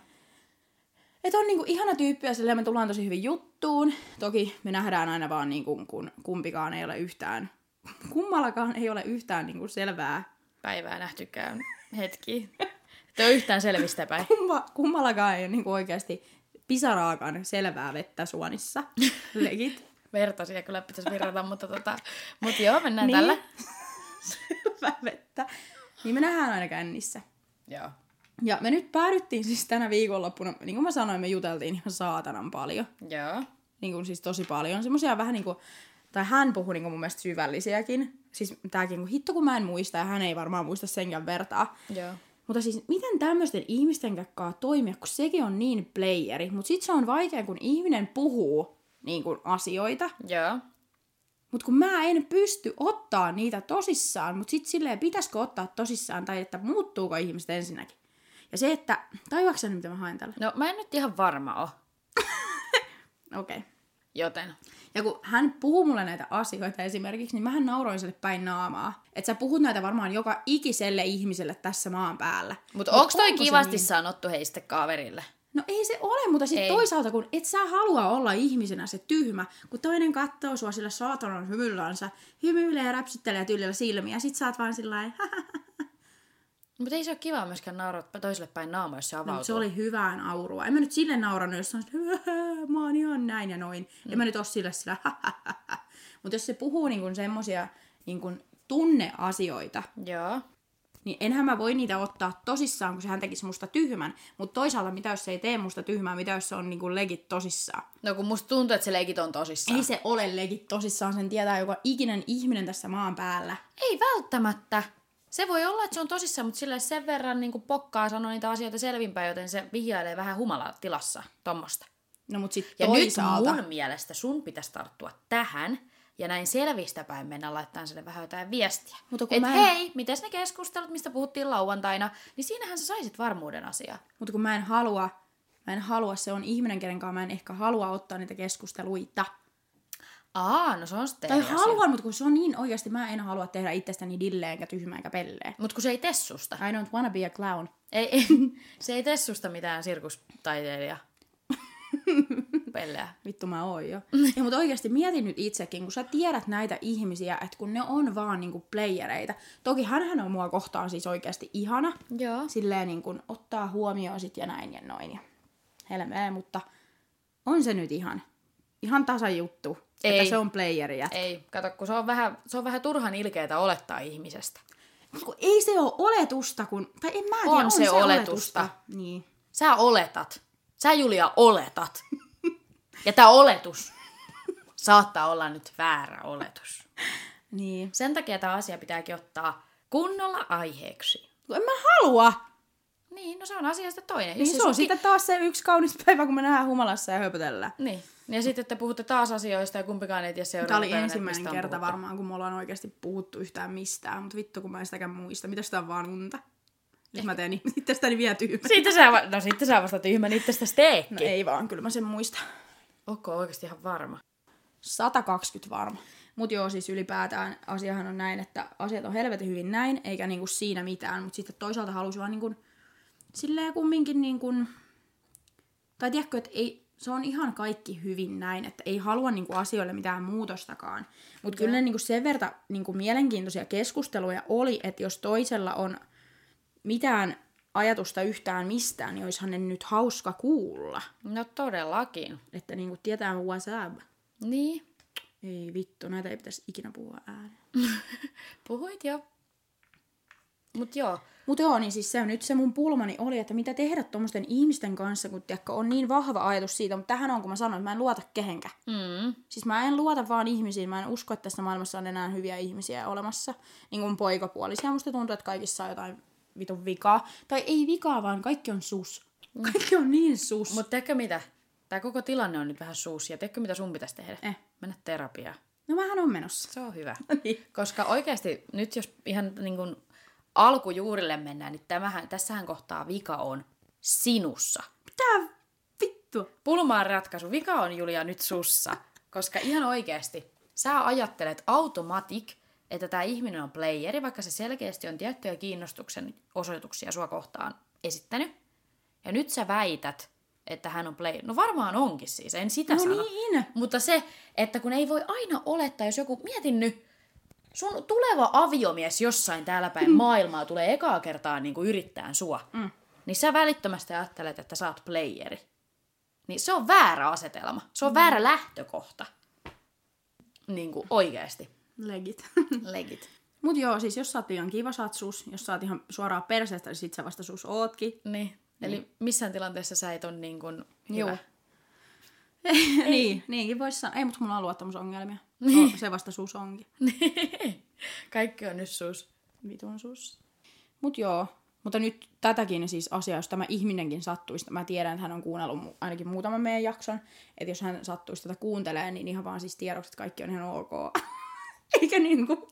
B: Että on niinku ihana tyyppi ja silleen me tullaan tosi hyvin juttuun. Toki me nähdään aina vaan niinku, kun kumpikaan ei ole yhtään, kummallakaan ei ole yhtään niinku selvää.
A: Päivää nähtykään hetki. Te on yhtään selvistä päin.
B: Kumma, kummallakaan ei ole niinku oikeasti pisaraakaan selvää vettä suonissa. Legit.
A: Vertaisia kyllä pitäisi virrata, mutta tota... Mut joo, mennään
B: Niin.
A: tällä.
B: Selvää vettä. Niin me nähdään aina kännissä.
A: Joo.
B: Ja me nyt päädyttiin siis tänä viikonloppuna, niin kuin mä sanoin, me juteltiin ihan saatanan paljon.
A: Joo.
B: Niin kuin siis tosi paljon. Semmoisia vähän niin kuin, tai hän puhui niin kuin mun mielestä syvällisiäkin. Siis tääkin, kun hitto kun mä en muista, ja hän ei varmaan muista senkään vertaa.
A: Joo.
B: Mutta siis miten tämmöisten ihmisten kanssa toimia, kun sekin on niin playeri. Mutta sit se on vaikea, kun ihminen puhuu niin kuin asioita.
A: Joo.
B: Mutta kun mä en pysty ottaa niitä tosissaan, mutta sit silleen pitäisikö ottaa tosissaan, tai että muuttuuko ihmiset ensinnäkin. Ja se, että, tajuatko sä nyt, mitä mä haen tällä?
A: No mä en nyt ihan varma oo.
B: Okei. Okay.
A: Joten.
B: Ja kun hän puhuu mulle näitä asioita esimerkiksi, niin mähän nauroin sille päin naamaa. Että sä puhut näitä varmaan joka ikiselle ihmiselle tässä maan päällä.
A: Mutta
B: Mut
A: onks toi
B: onko
A: kivasti
B: niin?
A: sanottu heistä kaverille?
B: No ei se ole, mutta sitten toisaalta, kun et sä halua olla ihmisenä se tyhmä, kun toinen katsoo sua sillä saatanan hymyllänsä, hymyilee ja räpsyttelee tyylillä silmiä, ja sit sä oot vaan sillain,
A: Mutta ei se ole kiva myöskään nauraa toiselle päin naama, jos se avautuu.
B: no, se oli hyvää naurua. En mä nyt sille naurannut, jos on mä oon ihan näin ja noin. Mm. En mä nyt oo sille sillä Mutta jos se puhuu niinku semmosia niinku tunneasioita,
A: Joo.
B: niin enhän mä voi niitä ottaa tosissaan, kun sehän tekisi musta tyhmän. Mutta toisaalta, mitä jos se ei tee musta tyhmää, mitä jos se on niinku legit tosissaan.
A: No kun musta tuntuu, että se leikit on tosissaan.
B: Ei se ole legit tosissaan, sen tietää joka ikinen ihminen tässä maan päällä.
A: Ei välttämättä. Se voi olla, että se on tosissaan, mutta sillä sen verran niin pokkaa sanoo niitä asioita selvinpäin, joten se vihjailee vähän humalatilassa tommosta.
B: No mut sit
A: Ja
B: toisaalta...
A: nyt mun mielestä sun pitäisi tarttua tähän ja näin selvistä päin mennä laittamaan sille vähän jotain viestiä. Että en... hei, mites ne keskustelut, mistä puhuttiin lauantaina, niin siinähän sä saisit varmuuden asiaa.
B: Mutta kun mä en halua, mä en halua, se on ihminen, kenen kanssa mä en ehkä halua ottaa niitä keskusteluita.
A: Aa, no se on sitten
B: Tai
A: eri
B: haluan,
A: asia.
B: mutta kun se on niin oikeasti, mä en halua tehdä itsestäni dilleen, enkä tyhmää, enkä pelleä.
A: Mut kun se ei tee susta.
B: I don't wanna be a clown.
A: Ei, ei, se ei tee susta mitään sirkustaiteilija. Pelleä.
B: Vittu mä oon jo. Ja mutta oikeasti mietin nyt itsekin, kun sä tiedät näitä ihmisiä, että kun ne on vaan niinku playereita. Toki hänhän on mua kohtaan siis oikeasti ihana.
A: Joo.
B: Silleen niin kuin ottaa huomioon sit ja näin ja noin. Ja helmeä, mutta on se nyt ihan, ihan tasajuttu,
A: Ei.
B: että se on playeri.
A: Ei, kato, kun se on vähän, se on vähän turhan ilkeätä olettaa ihmisestä.
B: Kun ei se ole oletusta, kun... Tai en mä tiedä,
A: On
B: on
A: se
B: se
A: oletusta.
B: oletusta. Niin.
A: Sä oletat. Sä, Julia, oletat. Ja tää oletus saattaa olla nyt väärä oletus.
B: Niin.
A: Sen takia tämä asia pitääkin ottaa kunnolla aiheeksi.
B: En mä halua!
A: Niin, no se on asiasta toinen.
B: Niin se on sitten taas se yksi kaunis päivä, kun me nähdään humalassa ja höpötellään.
A: Niin. Ja sitten te puhutte taas asioista ja kumpikaan ei tiedä seuraavana
B: Tämä oli
A: päivänä,
B: ensimmäinen
A: mistä on
B: kerta
A: puhuttu.
B: varmaan, kun me ollaan oikeasti puhuttu yhtään mistään. Mutta vittu, kun mä en sitäkään muista. Mitä sitä on vaan unta? Nyt mä teen itsestäni vielä tyhmä.
A: Sitten sä, va- no sitten sä vasta tyhmän itsestäsi teekin.
B: No ei vaan, kyllä mä sen muistan.
A: Onko oikeasti ihan varma?
B: sata kaksikymmentä varma. Mut joo, siis ylipäätään asiahan on näin, että asiat on helvetin hyvin näin, eikä niinku siinä mitään. Mutta sitten toisaalta halusi vaan niinku, silleen kumminkin niinku, tai tiedätkö, että ei, se on ihan kaikki hyvin näin, että ei halua niinku asioille mitään muutostakaan. Mutta kyllä ne niinku sen verran niinku mielenkiintoisia keskusteluja oli, että jos toisella on mitään ajatusta yhtään mistään, niin olisihan ne nyt hauska kuulla.
A: No todellakin.
B: Että niinku tietää what's up.
A: Niin.
B: Ei vittu, näitä ei pitäisi ikinä puhua ääneen.
A: Puhuit jo. Mut joo.
B: Mutta joo, niin siis se on nyt se mun pulmani oli, että mitä tehdä tuommoisten ihmisten kanssa, kun tiedätkö, on niin vahva ajatus siitä, mutta tähän on, kun mä sanoin, että mä en luota kehenkään.
A: Mm.
B: Siis mä en luota vaan ihmisiin, mä en usko, että tässä maailmassa on enää hyviä ihmisiä olemassa. Niin kuin poikapuolisia, musta tuntuu, että kaikissa on jotain vitun vikaa. Tai ei vikaa, vaan kaikki on sus. Kaikki on niin sus.
A: Mut tiedätkö mitä? Tää koko tilanne on nyt vähän suusia. Tiedätkö mitä sun pitäisi tehdä?
B: Eh.
A: Mennä terapiaan.
B: No mähän on menossa.
A: Se on hyvä.
B: Niin.
A: Koska oikeasti nyt jos ihan niin kuin alkujuurille mennään, niin tämähän, tässähän kohtaa vika on sinussa.
B: Mitä vittu?
A: Pulmaan ratkaisu. Vika on, Julia, nyt sussa. Koska ihan oikeasti sä ajattelet automatic, että tämä ihminen on playeri, vaikka se selkeästi on tiettyjä kiinnostuksen osoituksia sua kohtaan esittänyt. Ja nyt sä väität, että hän on player. No varmaan onkin siis, en sitä
B: No
A: sano.
B: niin.
A: Mutta se, että kun ei voi aina olettaa, jos joku, mietin nyt, sun tuleva aviomies jossain täällä päin mm. maailmaa tulee ekaa kertaa niin kuin yrittää sua, mm. niin sä välittömästi ajattelet, että sä oot playeri. Niin se on väärä asetelma. Se on mm. väärä lähtökohta. Niin kuin oikeasti.
B: Legit.
A: Legit.
B: Mut joo, siis jos sä oot ihan kiva, sä oot sus. Jos sä oot ihan suoraan perseestä, niin sit sä vasta sus ootkin.
A: Niin. Eli missään tilanteessa sä et ole niin kuin hyvä.
B: Joo. niin, niinkin vois sanoa. Ei, mutta mulla on luottamusongelmia. No, se vasta sus onkin.
A: Kaikki on nyt sus.
B: Vitun sus. Mut joo. Mutta nyt tätäkin siis asiaa, jos tämä ihminenkin sattuisi, mä tiedän, että hän on kuunnellut mu- ainakin muutaman meidän jakson, että jos hän sattuisi tätä kuuntelemaan, niin ihan vaan siis tiedoksi, että kaikki on ihan ok. Eikä niinku,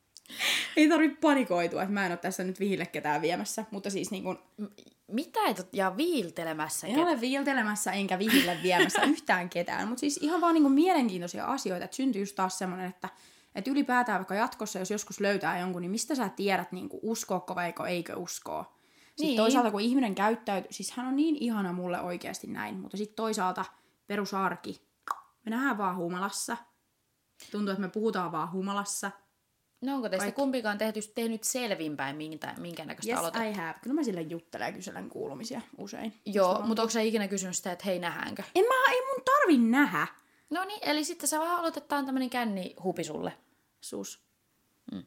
B: ei tarvitse panikoitua, että mä en ole tässä nyt vihille ketään viemässä, mutta siis niinku...
A: Mitä et ole ja viiltelemässä?
B: En ole viiltelemässä enkä vihille viemässä yhtään ketään, mutta siis ihan vaan niinku mielenkiintoisia asioita, että syntyy just taas semmoinen, että että ylipäätään vaikka jatkossa, jos joskus löytää jonkun, niin mistä sä tiedät, niin kuin, uskoako vai eikö uskoa. Sitten
A: niin.
B: Toisaalta, kun ihminen käyttäytyy, siis hän on niin ihana mulle oikeasti näin, mutta sitten toisaalta perusarki. Me nähdään vaan humalassa. Tuntuu, että me puhutaan vaan humalassa.
A: No onko teistä Kaikki. kumpikaan tehty, tehnyt selvinpäin minkä, minkä näköistä
B: yes,
A: aloitetta?
B: Yes, I have. Kyllä mä sille juttelen ja kyselen kuulumisia usein.
A: Joo, mutta onko sä ikinä kysynyt sitä, että hei, nähdäänkö?
B: En mä, ei mun tarvi nähdä.
A: No niin, eli sitten sä vaan aloitetaan tämmönen kännihupi sulle.
B: Sus. Mm.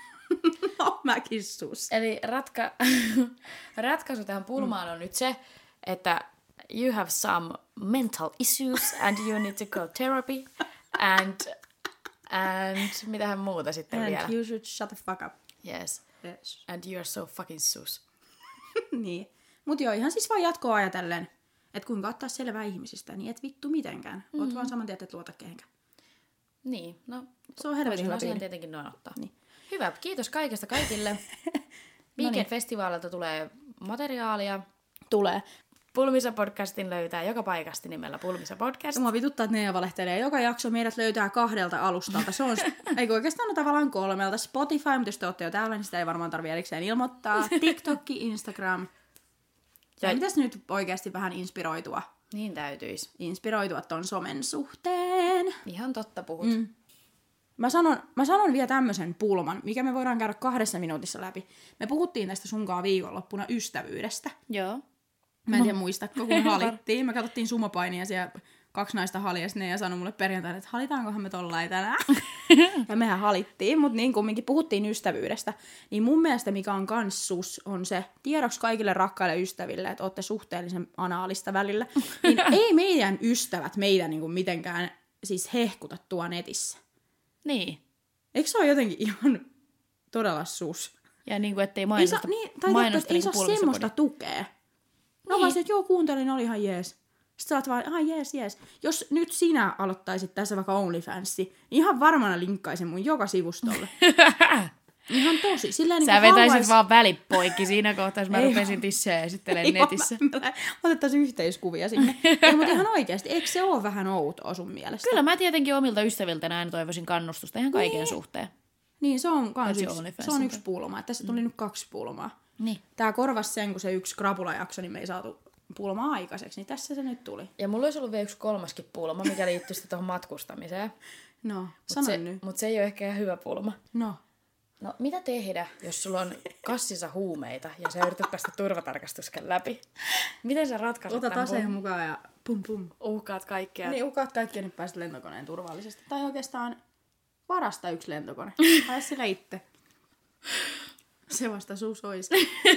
B: No, mäkin sus.
A: Eli ratka... ratkaisu tähän pulmaan on nyt se, että you have some mental issues and you need to go therapy and... And mitähän muuta sitten
B: and
A: vielä?
B: And you should shut the fuck up.
A: Yes.
B: Yes.
A: And you are so fucking sus.
B: Niin. Mut joo, ihan siis vaan jatkoa ajatellen, että kuinka ottaa selvää ihmisistä, niin et vittu mitenkään. Mm-hmm. Oot vaan saman tien, et luota kehenkään.
A: Niin, no...
B: Se on helvetin hyvä
A: asian tietenkin noin ottaa.
B: Niin.
A: Hyvä, kiitos kaikesta kaikille. Weekend-festivaalilta tulee materiaalia.
B: Tulee.
A: Pulmisa-podcastin löytää joka paikasta nimellä Pulmisa-podcast.
B: Mua vituttaa, että ne valehtelee. Joka jakso meidät löytää kahdelta alustalta. Se on, eikö oikeastaan ole tavallaan kolmelta. Spotify, mutta jos te olette jo täällä, niin sitä ei varmaan tarvitse erikseen ilmoittaa. TikTok, Instagram. Ja mitäs nyt oikeasti vähän inspiroitua?
A: Niin täytyisi.
B: Inspiroitua ton somen suhteen.
A: Ihan totta puhut.
B: Mm. Mä sanon, mä sanon vielä tämmöisen pulman, mikä me voidaan käydä kahdessa minuutissa läpi. Me puhuttiin tästä sunkaan viikonloppuna ystävyydestä.
A: Joo.
B: Mä en tiedä muistatko, kun halittiin. Me katsottiin sumopainia siellä kaksi naista haljasi ne ja sanoi mulle perjantaina, että halitaankohan me tollain tänään. Ja mehän halittiin, mutta niin kumminkin puhuttiin ystävyydestä. Niin mun mielestä mikä on kans sus, on se tiedoksi kaikille rakkaille ystäville, että ootte suhteellisen anaalista välillä. Niin ei meidän ystävät meitä niin kuin mitenkään siis hehkuta tuo netissä.
A: Niin.
B: Eikö se ole jotenkin ihan todella sus?
A: Ja niin kuin ettei mainosta.
B: Ei saa, niin, tai mainosta, ei saa semmoista tukea. No niin. Vaan se, että joo, kuuntelin, oli ihan jees. Sitten sä oot vaan, aha jees, jees. Jos nyt sinä aloittaisit tässä vaikka OnlyFansi, niin ihan varmana linkkaisin mun joka sivustolle. Ihan tosi. Silleen,
A: sä
B: niin
A: vetäisit
B: haluais...
A: vaan välipoikki siinä kohtaa, jos mä rupesin tissejä esittelemään netissä.
B: Mä, mä, mä otettaisiin yhteiskuvia sinne. Ei, mutta ihan oikeasti, eikö se ole vähän outoa sun mielestä?
A: Kyllä mä tietenkin omilta ystäviltä näin toivoisin kannustusta ihan kaiken
B: niin.
A: suhteen.
B: Niin, se on, kans yksi, se on yksi pulma. Tässä tuli mm. nyt kaksi pulmaa.
A: Niin.
B: Tää korvasi sen, kun se yksi krapulajakso, niin me ei saatu pulmaa aikaiseksi, niin tässä se nyt tuli.
A: Ja mulla olisi ollut vielä yksi kolmaskin pulma, mikä liittyy sitten tuohon matkustamiseen.
B: No, sano
A: se,
B: nyt.
A: Mutta se ei ole ehkä ihan hyvä pulma.
B: No.
A: No, mitä tehdä, jos sulla on kassissa huumeita ja sä yrität päästä turvatarkastusken läpi? Miten sä ratkaiset
B: Ota taseen mukaan ja pum pum.
A: Uhkaat kaikkea.
B: Niin, uhkaat kaikkea, niin pääset lentokoneen turvallisesti. Tai oikeastaan varasta yksi lentokone. Hae sillä itse. Se vasta sus ois.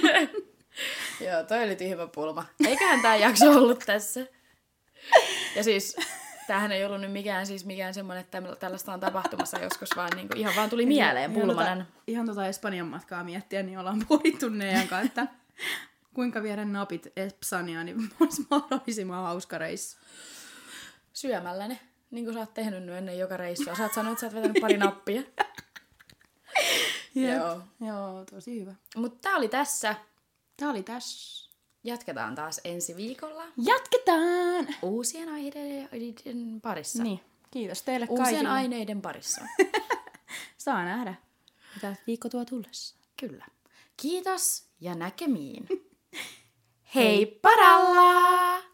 A: Joo, toi oli tyhmä pulma. Eiköhän tää jakso ollut tässä. Ja siis, tämähän ei ollut nyt mikään, siis mikään semmoinen, että tällaista on tapahtumassa joskus, vaan niinku, ihan vaan tuli mieleen pulmanen.
B: Ihan tota, ihan tota Espanjan matkaa miettiä, niin ollaan pohdittu Neijan kanssa, että kuinka viedä napit Espsaniaan, niin olisi mahdollisimman hauska reissu.
A: Syömällä ne, niin kuin sä oot tehnyt nyt ennen joka reissua. Sä oot sanonut, että sä oot vetänyt pari nappia.
B: Joo. Joo, tosi hyvä.
A: Mutta tää oli tässä.
B: Tää oli tässä.
A: Jatketaan taas ensi viikolla.
B: Jatketaan!
A: Uusien aineiden parissa.
B: Niin, kiitos teille
A: Uusien
B: kaikille.
A: Uusien aineiden parissa.
B: Saa nähdä, mitä viikko tuo tullessa.
A: Kyllä. Kiitos ja näkemiin. Hei paralla!